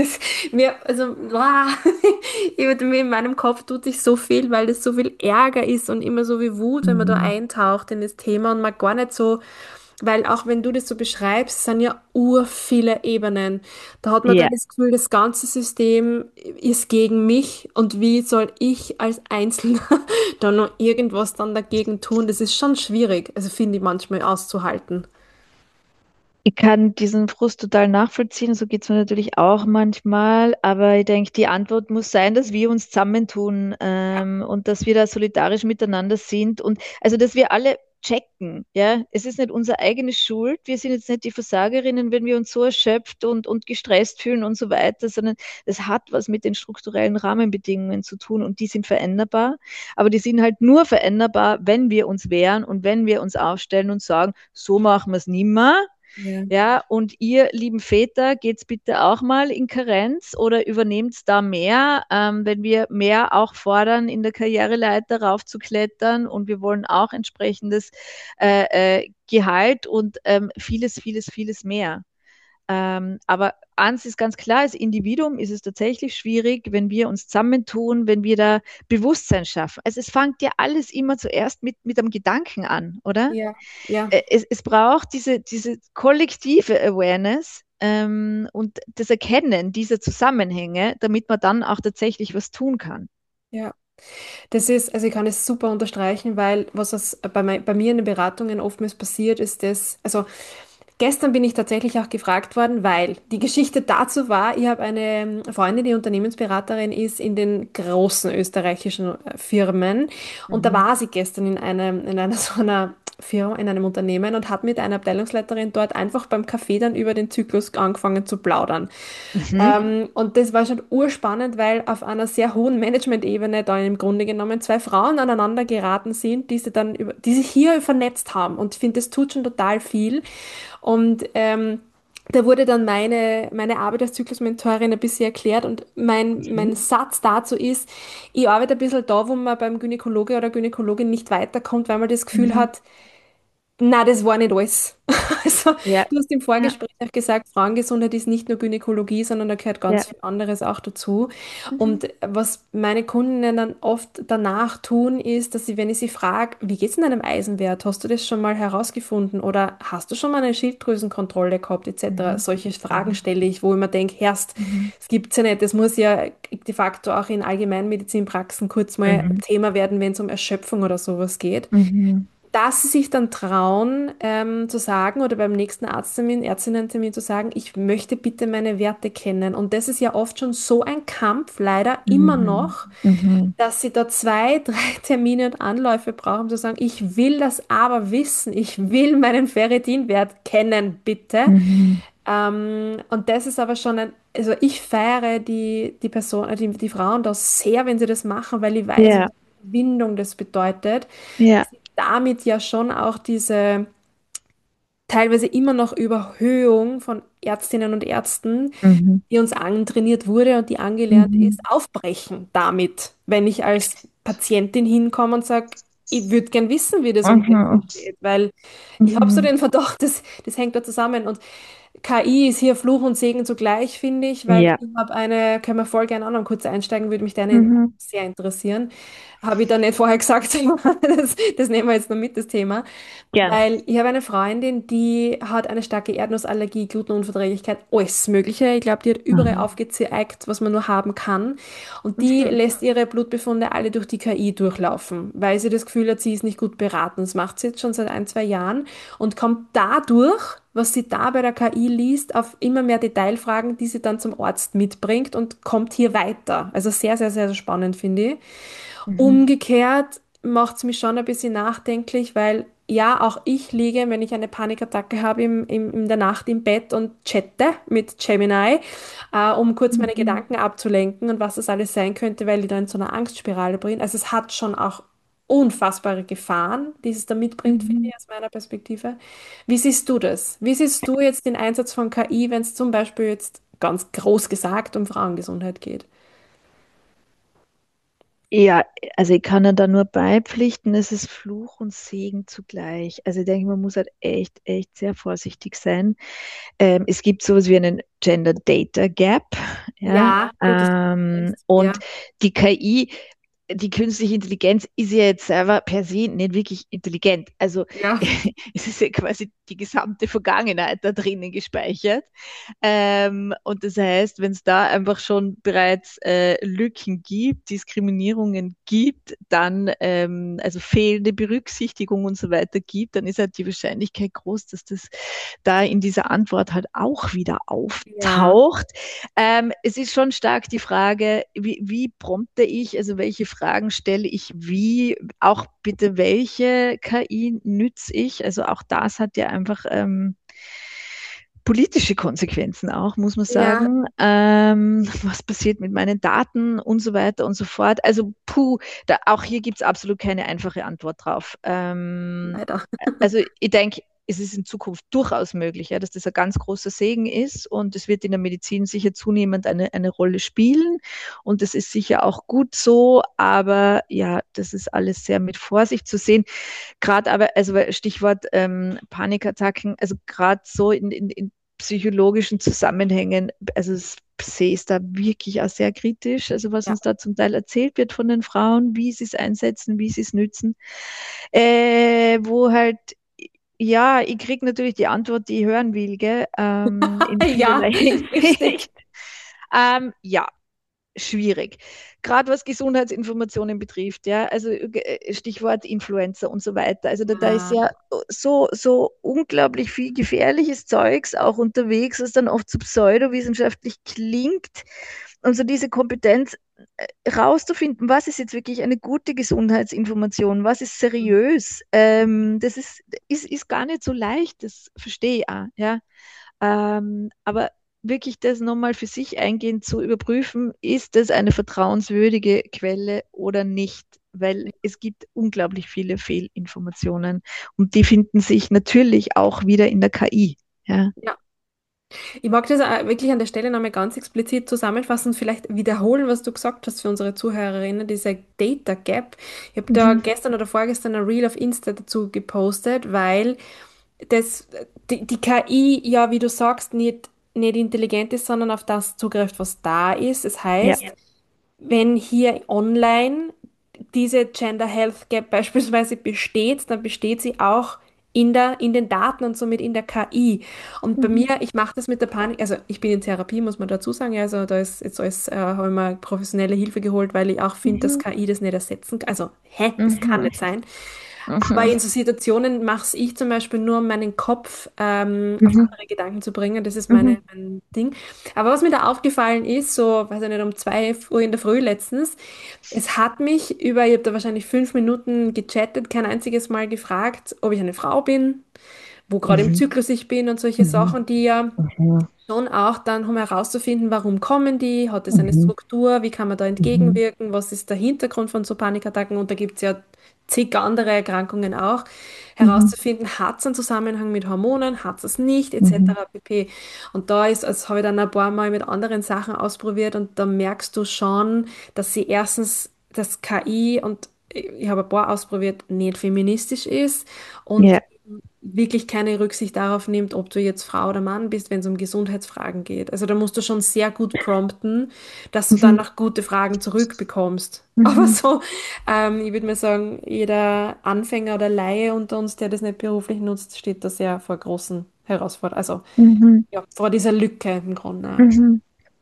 Speaker 1: mir, also ah, ich- mir in meinem Kopf tut sich so viel, weil das so viel Ärger ist und immer so wie Wut, wenn man da
Speaker 2: Mhm.
Speaker 1: eintaucht in das Thema und man gar nicht so, weil auch wenn du das so beschreibst, sind ja ur viele Ebenen. Da hat man dann
Speaker 2: Ja.
Speaker 1: das Gefühl, das ganze System ist gegen mich und wie soll ich als Einzelner da noch irgendwas dann dagegen tun? Das ist schon schwierig, also finde ich manchmal auszuhalten.
Speaker 2: Ich kann diesen Frust total nachvollziehen, so geht es mir natürlich auch manchmal, aber ich denke, die Antwort muss sein, dass wir uns zusammentun ähm, und dass wir da solidarisch miteinander sind und also, dass wir alle checken, ja, es ist nicht unsere eigene Schuld, wir sind jetzt nicht die Versagerinnen, wenn wir uns so erschöpft und, und gestresst fühlen und so weiter, sondern es hat was mit den strukturellen Rahmenbedingungen zu tun und die sind veränderbar, aber die sind halt nur veränderbar, wenn wir uns wehren und wenn wir uns aufstellen und sagen, so machen wir es nimmer.
Speaker 1: Ja.
Speaker 2: Ja, und ihr lieben Väter, geht's bitte auch mal in Karenz oder übernehmt da mehr, ähm, wenn wir mehr auch fordern, in der Karriereleiter raufzuklettern und wir wollen auch entsprechendes äh, äh, Gehalt und ähm, vieles, vieles, vieles mehr. Ähm, aber eins ist ganz klar, als Individuum ist es tatsächlich schwierig, wenn wir uns zusammentun, wenn wir da Bewusstsein schaffen. Also es fängt ja alles immer zuerst mit, mit einem Gedanken an, oder?
Speaker 1: Ja, ja.
Speaker 2: Äh, Es, es braucht diese, diese kollektive Awareness ähm, und das Erkennen dieser Zusammenhänge, damit man dann auch tatsächlich was tun kann.
Speaker 1: Ja. Das ist, also ich kann es super unterstreichen, weil was es bei, mei- bei mir in den Beratungen oftmals passiert, ist das, also gestern bin ich tatsächlich auch gefragt worden, weil die Geschichte dazu war, ich habe eine Freundin, die Unternehmensberaterin ist in den großen österreichischen äh, Firmen und da
Speaker 2: Mhm.
Speaker 1: war sie gestern in einem, in einer so einer Firma, in einem Unternehmen und hat mit einer Abteilungsleiterin dort einfach beim Kaffee dann über den Zyklus angefangen zu plaudern.
Speaker 2: Mhm.
Speaker 1: Ähm, und das war schon urspannend, weil auf einer sehr hohen Management-Ebene da im Grunde genommen zwei Frauen aneinander geraten sind, die sie dann über, die sich hier vernetzt haben. Und ich finde, das tut schon total viel. Und ähm, da wurde dann meine, meine Arbeit als Zyklusmentorin ein bisschen erklärt und mein,
Speaker 2: Okay.
Speaker 1: mein Satz dazu ist, ich arbeite ein bisschen da, wo man beim Gynäkologe oder Gynäkologin nicht weiterkommt, weil man das Gefühl
Speaker 2: Mhm.
Speaker 1: hat, na, das war nicht alles. Also,
Speaker 2: Ja,
Speaker 1: du hast im
Speaker 2: ja,
Speaker 1: Vorgespräch auch gesagt, Frauengesundheit ist nicht nur Gynäkologie, sondern da gehört
Speaker 2: ja.
Speaker 1: ganz viel anderes auch dazu.
Speaker 2: Mhm.
Speaker 1: Und was meine Kundinnen dann oft danach tun, ist, dass sie, wenn ich sie frage, wie geht's in deinem Eisenwert? Hast du das schon mal herausgefunden? Oder hast du schon mal eine Schilddrüsenkontrolle gehabt, et cetera.
Speaker 2: Mhm.
Speaker 1: Solche Fragen
Speaker 2: Mhm.
Speaker 1: stelle ich, wo ich mir denke, Herrst,
Speaker 2: Mhm.
Speaker 1: es gibt's ja nicht. Das muss ja de facto auch in Allgemeinmedizinpraxen kurz mal
Speaker 2: Mhm.
Speaker 1: Thema werden, wenn es um Erschöpfung oder sowas geht,
Speaker 2: Mhm.
Speaker 1: dass sie sich dann trauen, ähm, zu sagen oder beim nächsten Arzttermin, Ärztinnentermin zu sagen, ich möchte bitte meine Werte kennen. Und das ist ja oft schon so ein Kampf, leider immer
Speaker 2: Mhm.
Speaker 1: noch,
Speaker 2: Mhm.
Speaker 1: dass sie da zwei, drei Termine und Anläufe brauchen, um zu sagen, ich will das aber wissen, ich will meinen Ferritinwert kennen, bitte.
Speaker 2: Mhm.
Speaker 1: Ähm, und das ist aber schon ein, also ich feiere die, die Person, äh, die, die Frauen da sehr, wenn sie das machen, weil ich weiß,
Speaker 2: Ja,
Speaker 1: welche Überwindung das bedeutet,
Speaker 2: ja.
Speaker 1: damit ja schon auch diese teilweise immer noch Überhöhung von Ärztinnen und Ärzten,
Speaker 2: Mhm.
Speaker 1: die uns antrainiert wurde und die angelernt ist,
Speaker 2: Mhm.
Speaker 1: aufbrechen damit, wenn ich als Patientin hinkomme und sage, ich würde gern wissen, wie das um dir
Speaker 2: Mhm.
Speaker 1: steht, weil ich habe so
Speaker 2: Mhm.
Speaker 1: den Verdacht, das, das hängt da zusammen. Und K I ist hier Fluch und Segen zugleich, finde ich, weil
Speaker 2: Ja.
Speaker 1: ich habe eine, können wir voll gerne auch noch kurz einsteigen, würde mich deine
Speaker 2: Mhm.
Speaker 1: sehr interessieren. Habe ich da nicht vorher gesagt, das, das nehmen wir jetzt noch mit, das Thema.
Speaker 2: Gern.
Speaker 1: Weil ich habe eine Freundin, die hat eine starke Erdnussallergie, Glutenunverträglichkeit, alles Mögliche. Ich glaube, die hat überall
Speaker 2: Mhm.
Speaker 1: aufgezeigt, was man nur haben kann. Und die
Speaker 2: Mhm.
Speaker 1: lässt ihre Blutbefunde alle durch die K I durchlaufen, weil sie das Gefühl hat, sie ist nicht gut beraten. Das macht sie jetzt schon seit ein, zwei Jahren und kommt dadurch, was sie da bei der K I liest, auf immer mehr Detailfragen, die sie dann zum Arzt mitbringt und kommt hier weiter. Also sehr, sehr, sehr spannend, finde ich.
Speaker 2: Mhm.
Speaker 1: Umgekehrt macht es mich schon ein bisschen nachdenklich, weil ja, auch ich liege, wenn ich eine Panikattacke habe, im, im, in der Nacht im Bett und chatte mit Gemini, äh, um kurz meine
Speaker 2: Mhm.
Speaker 1: Gedanken abzulenken und was das alles sein könnte, weil ich da in so einer Angstspirale bin. Also es hat schon auch unfassbare Gefahren, die es da mitbringt, finde
Speaker 2: Mhm.
Speaker 1: ich, aus meiner Perspektive. Wie siehst du das? Wie siehst du jetzt den Einsatz von K I, wenn es zum Beispiel jetzt ganz groß gesagt um Frauengesundheit geht?
Speaker 2: Ja, also ich kann ja da nur beipflichten, es ist Fluch und Segen zugleich. Also ich denke, man muss halt echt, echt sehr vorsichtig sein. Ähm, es gibt sowas wie einen Gender Data Gap, ja,
Speaker 1: Ja, gut, dass du das
Speaker 2: ähm,
Speaker 1: ansprichst. Ja.
Speaker 2: und die K I, die künstliche Intelligenz ist ja jetzt selber per se nicht wirklich intelligent. Also
Speaker 1: Ja.
Speaker 2: es ist ja quasi die gesamte Vergangenheit da drinnen gespeichert. Ähm, und das heißt, wenn es da einfach schon bereits äh, Lücken gibt, Diskriminierungen gibt, dann ähm, also fehlende Berücksichtigung und so weiter gibt, dann ist halt die Wahrscheinlichkeit groß, dass das da in dieser Antwort halt auch wieder
Speaker 1: Ja,
Speaker 2: auftaucht. Ähm, es ist schon stark die Frage, wie, wie prompte ich, also welche Fragen stelle ich wie, auch bitte welche K I nütze ich. Also auch das hat ja einfach ähm, politische Konsequenzen auch, muss man
Speaker 1: ja,
Speaker 2: sagen. Ähm, was passiert mit meinen Daten und so weiter und so fort. Also puh, da, auch hier gibt es absolut keine einfache Antwort drauf. Ähm,
Speaker 1: leider.
Speaker 2: also ich denke, es ist in Zukunft durchaus möglich, ja, dass das ein ganz großer Segen ist und es wird in der Medizin sicher zunehmend eine, eine Rolle spielen und das ist sicher auch gut so, aber ja, das ist alles sehr mit Vorsicht zu sehen. Gerade aber, also Stichwort ähm, Panikattacken, also gerade so in, in, in psychologischen Zusammenhängen, also es sehe ich es da wirklich auch sehr kritisch, also was
Speaker 1: Ja,
Speaker 2: uns da zum Teil erzählt wird von den Frauen, wie sie es einsetzen, wie sie es nützen, äh, wo halt ja, ich kriege natürlich die Antwort, die ich hören will, gell? Ähm, in
Speaker 1: ja,
Speaker 2: vielerlei
Speaker 1: richtig.
Speaker 2: Hinsicht. Ähm, ja, schwierig. Gerade was Gesundheitsinformationen betrifft, ja, also äh, Stichwort Influencer und so weiter. Also da, da ist
Speaker 1: Ja,
Speaker 2: ja so, so unglaublich viel gefährliches Zeugs auch unterwegs, was dann oft so pseudowissenschaftlich klingt. Und so diese Kompetenz äh, rauszufinden, was ist jetzt wirklich eine gute Gesundheitsinformation, was ist seriös, ähm, das ist, ist, ist gar nicht so leicht, das verstehe ich auch, ja. Ähm, aber wirklich das nochmal für sich eingehend zu überprüfen, ist das eine vertrauenswürdige Quelle oder nicht? Weil es gibt unglaublich viele Fehlinformationen und die finden sich natürlich auch wieder in der K I. Ja.
Speaker 1: ja. Ich mag das auch wirklich an der Stelle nochmal ganz explizit zusammenfassen und vielleicht wiederholen, was du gesagt hast für unsere Zuhörerinnen, diese Data Gap. Ich habe da
Speaker 2: Mhm.
Speaker 1: gestern oder vorgestern ein Reel auf Insta dazu gepostet, weil das, die, die K I, ja, wie du sagst, nicht, nicht intelligent ist, sondern auf das zugreift, was da ist. Das
Speaker 2: Ja.
Speaker 1: heißt, wenn hier online diese Gender Health Gap beispielsweise besteht, dann besteht sie auch in der, in den Daten und somit in der K I. Und bei
Speaker 2: Mhm.
Speaker 1: mir, ich mache das mit der Panik, also ich bin in Therapie, muss man dazu sagen, ja, also da ist jetzt alles, äh, habe ich mir professionelle Hilfe geholt, weil ich auch finde, dass
Speaker 2: Mhm.
Speaker 1: K I das nicht ersetzen kann. Also, hä, das kann
Speaker 2: Mhm.
Speaker 1: nicht sein. Aber
Speaker 2: Mhm.
Speaker 1: in so Situationen mache ich zum Beispiel nur, um meinen Kopf ähm, auf
Speaker 2: Mhm.
Speaker 1: andere Gedanken zu bringen. Das ist
Speaker 2: Mhm.
Speaker 1: meine, mein Ding. Aber was mir da aufgefallen ist, so, weiß ich nicht, um zwei Uhr in der Früh letztens, es hat mich über, ich habe da wahrscheinlich fünf Minuten gechattet, kein einziges Mal gefragt, ob ich eine Frau bin, wo gerade im
Speaker 2: Mhm.
Speaker 1: Zyklus ich bin und solche
Speaker 2: Mhm.
Speaker 1: Sachen, die ja
Speaker 2: Mhm.
Speaker 1: schon auch dann, um herauszufinden, warum kommen die, hat es eine
Speaker 2: Mhm.
Speaker 1: Struktur, wie kann man da
Speaker 2: Mhm.
Speaker 1: entgegenwirken, was ist der Hintergrund von so Panikattacken und da gibt es ja zig andere Erkrankungen auch,
Speaker 2: Mhm.
Speaker 1: herauszufinden, hat es einen Zusammenhang mit Hormonen, hat es es nicht,
Speaker 2: Mhm.
Speaker 1: et cetera pp. Und da ist, das habe ich dann ein paar Mal mit anderen Sachen ausprobiert und da merkst du schon, dass sie erstens das K I und ich habe ein paar ausprobiert, nicht feministisch ist und
Speaker 2: Ja.
Speaker 1: wirklich keine Rücksicht darauf nimmt, ob du jetzt Frau oder Mann bist, wenn es um Gesundheitsfragen geht. Also da musst du schon sehr gut prompten, dass du dann
Speaker 2: Mhm.
Speaker 1: noch gute Fragen zurückbekommst. Aber
Speaker 2: Mhm.
Speaker 1: so, ähm, ich würde mal sagen, jeder Anfänger oder Laie unter uns, der das nicht beruflich nutzt, steht da sehr vor großen Herausforderungen. Also
Speaker 2: Mhm.
Speaker 1: ja, vor dieser Lücke im Grunde.
Speaker 2: Mhm.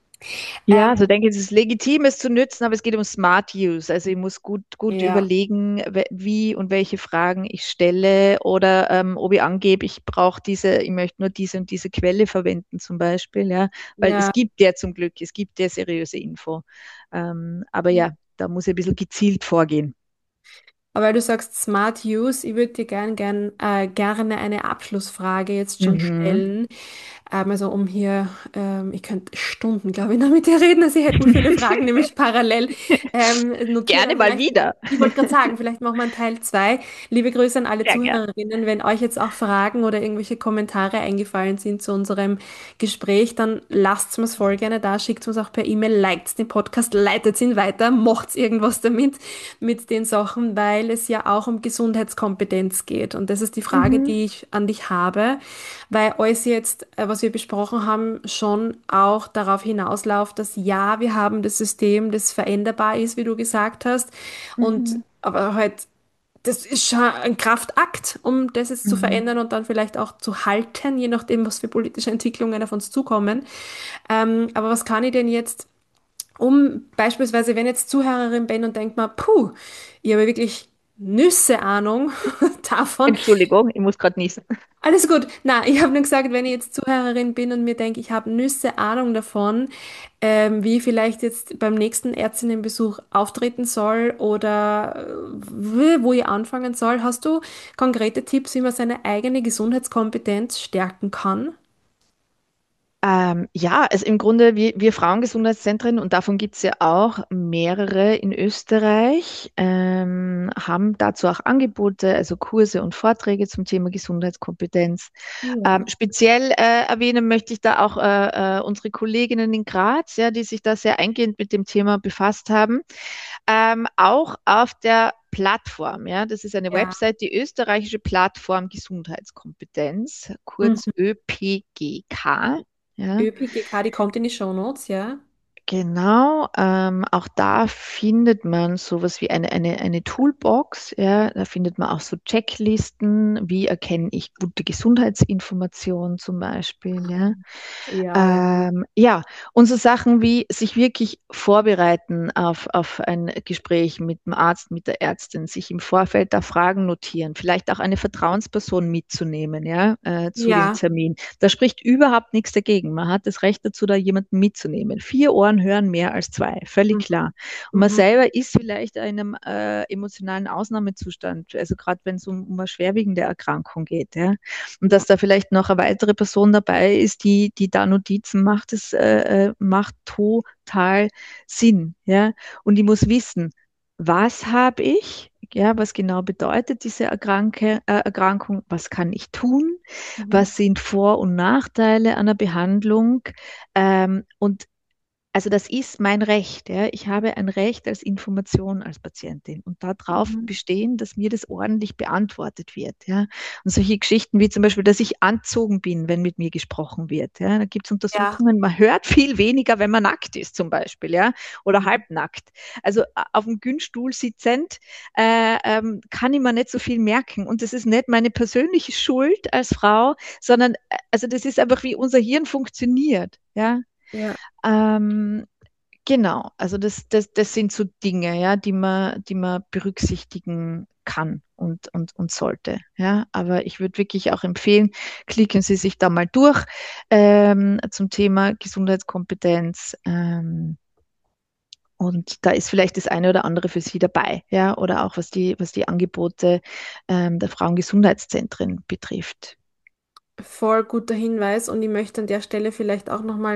Speaker 2: Ja,
Speaker 1: Ähm,
Speaker 2: also ich denke, es ist legitim, es zu nützen, aber es geht um Smart Use. Also ich muss gut, gut
Speaker 1: ja,
Speaker 2: überlegen, we- wie und welche Fragen ich stelle oder ähm, ob ich angebe, ich brauche diese, ich möchte nur diese und diese Quelle verwenden zum Beispiel, ja, weil es
Speaker 1: ja.
Speaker 2: gibt ja zum Glück, es gibt ja seriöse Info. Ähm, aber ja, da muss ich ein bisschen gezielt vorgehen.
Speaker 1: Aber weil du sagst Smart Use, ich würde dir gern, gern, äh, gerne eine Abschlussfrage jetzt schon
Speaker 2: Mhm.
Speaker 1: stellen. Ähm, also um hier, ähm, ich könnte Stunden, glaube ich, noch mit dir reden. Also ich hätte viele Fragen, nämlich parallel ähm, notiert.
Speaker 2: Gerne
Speaker 1: Aber
Speaker 2: mal
Speaker 1: vielleicht,
Speaker 2: wieder.
Speaker 1: ich wollte gerade sagen, vielleicht machen wir einen Teil zwei. Liebe Grüße an alle
Speaker 2: Sehr gern.
Speaker 1: Zuhörerinnen. Wenn euch jetzt auch Fragen oder irgendwelche Kommentare eingefallen sind zu unserem Gespräch, dann lasst es voll gerne da, schickt uns auch per E-Mail, liked den Podcast, leitet ihn weiter, macht irgendwas damit mit den Sachen, weil es ja auch um Gesundheitskompetenz geht. Und das ist die Frage,
Speaker 2: Mhm.
Speaker 1: die ich an dich habe, weil alles jetzt, äh, was wir besprochen haben, schon auch darauf hinausläuft, dass ja, wir haben das System, das veränderbar ist, wie du gesagt hast, und
Speaker 2: Mhm.
Speaker 1: aber halt das ist schon ein Kraftakt, um das jetzt zu
Speaker 2: Mhm.
Speaker 1: verändern und dann vielleicht auch zu halten, je nachdem, was für politische Entwicklungen auf uns zukommen. Ähm, aber was kann ich denn jetzt, um beispielsweise, wenn jetzt Zuhörerin bin und denkt mal, puh, ich habe wirklich Nüsse Ahnung davon.
Speaker 2: Entschuldigung, ich muss gerade niesen.
Speaker 1: Alles gut. Na, ich habe nur gesagt, wenn ich jetzt Zuhörerin bin und mir denke, ich habe Nüsse Ahnung davon, ähm, wie ich vielleicht jetzt beim nächsten Ärztinnenbesuch auftreten soll oder äh, wo ich anfangen soll, hast du konkrete Tipps, wie man seine eigene Gesundheitskompetenz stärken kann?
Speaker 2: Ähm, ja, also im Grunde, wir, wir Frauengesundheitszentren, und davon gibt es ja auch mehrere in Österreich, ähm, haben dazu auch Angebote, also Kurse und Vorträge zum Thema Gesundheitskompetenz. Ähm,
Speaker 1: Ja.
Speaker 2: speziell äh, erwähnen möchte ich da auch äh, äh, unsere Kolleginnen in Graz, ja, die sich da sehr eingehend mit dem Thema befasst haben. Ähm, auch auf der Plattform, ja, das ist eine
Speaker 1: Ja.
Speaker 2: Website, die österreichische Plattform Gesundheitskompetenz, kurz
Speaker 1: Mhm.
Speaker 2: Ö P G K. Ja,
Speaker 1: ÖPGK, die kommt in die Shownotes, ja.
Speaker 2: genau. Ähm, auch da findet man sowas wie eine, eine, eine Toolbox. Ja, da findet man auch so Checklisten. Wie erkenne ich gute Gesundheitsinformationen zum Beispiel? Ja.
Speaker 1: Ja,
Speaker 2: Ähm, ja, und so Sachen wie sich wirklich vorbereiten auf, auf ein Gespräch mit dem Arzt, mit der Ärztin, sich im Vorfeld da Fragen notieren, vielleicht auch eine Vertrauensperson mitzunehmen, ja, äh, zu dem
Speaker 1: ja.
Speaker 2: Termin. Da spricht überhaupt nichts dagegen. Man hat das Recht dazu, da jemanden mitzunehmen. Vier Ohren hören mehr als zwei, völlig
Speaker 1: Mhm.
Speaker 2: klar. Und man
Speaker 1: Mhm.
Speaker 2: selber ist vielleicht in einem äh, emotionalen Ausnahmezustand, also gerade wenn es um, um eine schwerwiegende Erkrankung geht, ja. Und
Speaker 1: Ja.
Speaker 2: dass da vielleicht noch eine weitere Person dabei ist, die, die da Notizen macht, das äh, äh, macht total Sinn. Ja? Und ich muss wissen, was habe ich Ja, was genau bedeutet diese Erkranke, äh, Erkrankung? Was kann ich tun?
Speaker 1: Mhm.
Speaker 2: Was sind Vor- und Nachteile einer Behandlung? Ähm, und also das ist mein Recht. Ja. Ich habe ein Recht als Information als Patientin und darauf
Speaker 1: Mhm.
Speaker 2: bestehen, dass mir das ordentlich beantwortet wird. Ja. Und solche Geschichten wie zum Beispiel, dass ich anzogen bin, wenn mit mir gesprochen wird. Ja. Da gibt es
Speaker 1: Ja.
Speaker 2: Untersuchungen, man hört viel weniger, wenn man nackt ist zum Beispiel, ja, oder
Speaker 1: Mhm.
Speaker 2: halbnackt. Also äh, auf dem Günststuhl sitzend äh, ähm, kann ich mir nicht so viel merken. Und das ist nicht meine persönliche Schuld als Frau, sondern äh, also das ist einfach, wie unser Hirn funktioniert. Ja.
Speaker 1: Ja.
Speaker 2: Ähm, genau, also das, das, das sind so Dinge, ja, die man, die man berücksichtigen kann und, und, und sollte. Ja. Aber ich würde wirklich auch empfehlen, klicken Sie sich da mal durch ähm, zum Thema Gesundheitskompetenz. Ähm, und da ist vielleicht das eine oder andere für Sie dabei, ja, oder auch was die, was die Angebote ähm, der Frauengesundheitszentren betrifft.
Speaker 1: Voll guter Hinweis und ich möchte an der Stelle vielleicht auch nochmal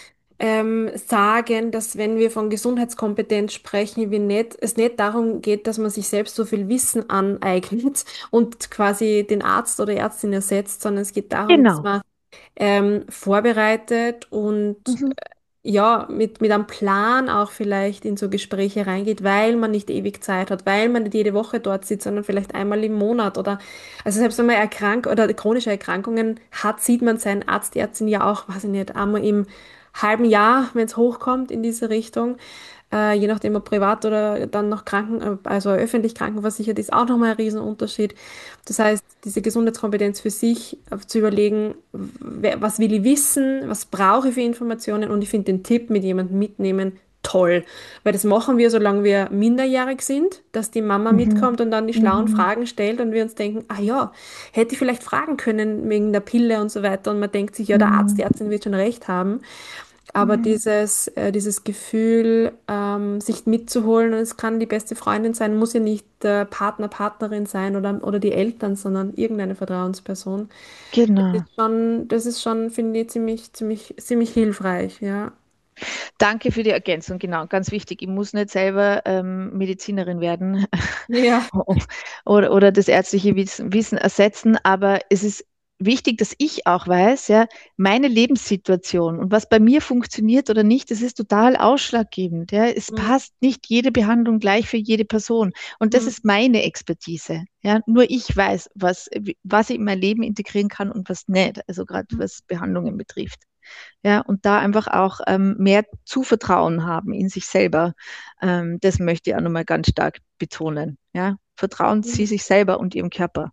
Speaker 1: ähm, sagen, dass wenn wir von Gesundheitskompetenz sprechen, wir nicht, es nicht darum geht, dass man sich selbst so viel Wissen aneignet und quasi den Arzt oder Ärztin ersetzt, sondern es geht darum, dass
Speaker 2: Genau.
Speaker 1: man ähm, vorbereitet und
Speaker 2: Mhm.
Speaker 1: ja, mit, mit einem Plan auch vielleicht in so Gespräche reingeht, weil man nicht ewig Zeit hat, weil man nicht jede Woche dort sitzt, sondern vielleicht einmal im Monat oder, also selbst wenn man erkrankt oder chronische Erkrankungen hat, sieht man seinen Arzt, Ärztin ja auch, weiß ich nicht, einmal im halben Jahr, wenn es hochkommt in diese Richtung, äh, je nachdem ob privat oder dann noch kranken, äh, also öffentlich krankenversichert, ist auch nochmal ein Riesenunterschied. Das heißt, diese Gesundheitskompetenz für sich äh, zu überlegen, wer- was will ich wissen, was brauche ich für Informationen und ich finde den Tipp mit jemandem mitnehmen toll, weil das machen wir, solange wir minderjährig sind, dass die Mama
Speaker 2: Mhm.
Speaker 1: mitkommt und dann die schlauen
Speaker 2: Mhm.
Speaker 1: Fragen stellt und wir uns denken, ah ja, hätte ich vielleicht fragen können wegen der Pille und so weiter und man denkt sich, ja, der Arzt, die
Speaker 2: Mhm.
Speaker 1: Ärztin wird schon recht haben. Aber
Speaker 2: Mhm.
Speaker 1: dieses, äh, dieses Gefühl, ähm, sich mitzuholen, und es kann die beste Freundin sein, muss ja nicht der Partner, Partnerin sein oder, oder die Eltern, sondern irgendeine Vertrauensperson. Das
Speaker 2: Genau.
Speaker 1: ist schon, das ist schon, finde ich, ziemlich, ziemlich, ziemlich hilfreich, ja.
Speaker 2: Danke für die Ergänzung, genau, ganz wichtig. Ich muss nicht selber ähm, Medizinerin werden
Speaker 1: Ja.
Speaker 2: oder, oder das ärztliche Wissen, Wissen ersetzen, aber es ist wichtig, dass ich auch weiß, ja, meine Lebenssituation und was bei mir funktioniert oder nicht, das ist total ausschlaggebend. Ja. Es
Speaker 1: Mhm.
Speaker 2: passt nicht jede Behandlung gleich für jede Person. Und das
Speaker 1: Mhm.
Speaker 2: ist meine Expertise. Ja. Nur ich weiß, was, was ich in mein Leben integrieren kann und was nicht, also gerade
Speaker 1: Mhm.
Speaker 2: was Behandlungen betrifft. Ja, und da einfach auch ähm, mehr Zuvertrauen haben in sich selber. Ähm, das möchte ich auch nochmal ganz stark betonen. Ja, vertrauen Sie sich selber und Ihrem Körper.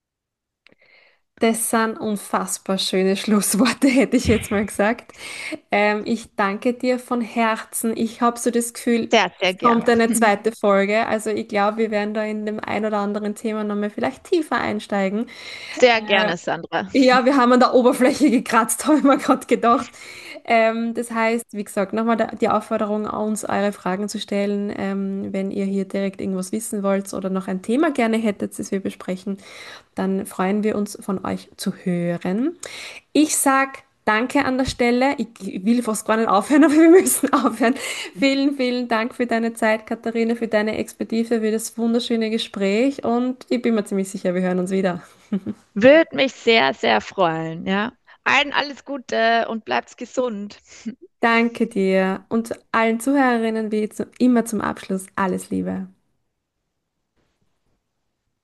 Speaker 1: Das sind unfassbar schöne Schlussworte, hätte ich jetzt mal gesagt. Ähm, ich danke dir von Herzen. Ich habe so das Gefühl,
Speaker 2: Sehr, sehr
Speaker 1: es kommt
Speaker 2: gern.
Speaker 1: eine zweite Folge. Also ich glaube, wir werden da in dem ein oder anderen Thema nochmal vielleicht tiefer einsteigen.
Speaker 2: Sehr
Speaker 1: Äh,
Speaker 2: gerne, Sandra.
Speaker 1: ja, wir haben an der Oberfläche gekratzt, habe ich mir gerade gedacht. Ähm, das heißt, wie gesagt, nochmal da- die Aufforderung, uns eure Fragen zu stellen, ähm, wenn ihr hier direkt irgendwas wissen wollt oder noch ein Thema gerne hättet, das wir besprechen, dann freuen wir uns von euch zu hören. Ich sag Danke an der Stelle. Ich will fast gar nicht aufhören, aber wir müssen aufhören. Vielen, vielen Dank für deine Zeit, Katharina, für deine Expertise, für das wunderschöne Gespräch und ich bin mir ziemlich sicher, wir hören uns wieder.
Speaker 2: Würde mich sehr, sehr freuen. Ja, allen alles Gute und bleibt gesund.
Speaker 1: Danke dir und allen Zuhörerinnen wie zu, immer zum Abschluss alles Liebe.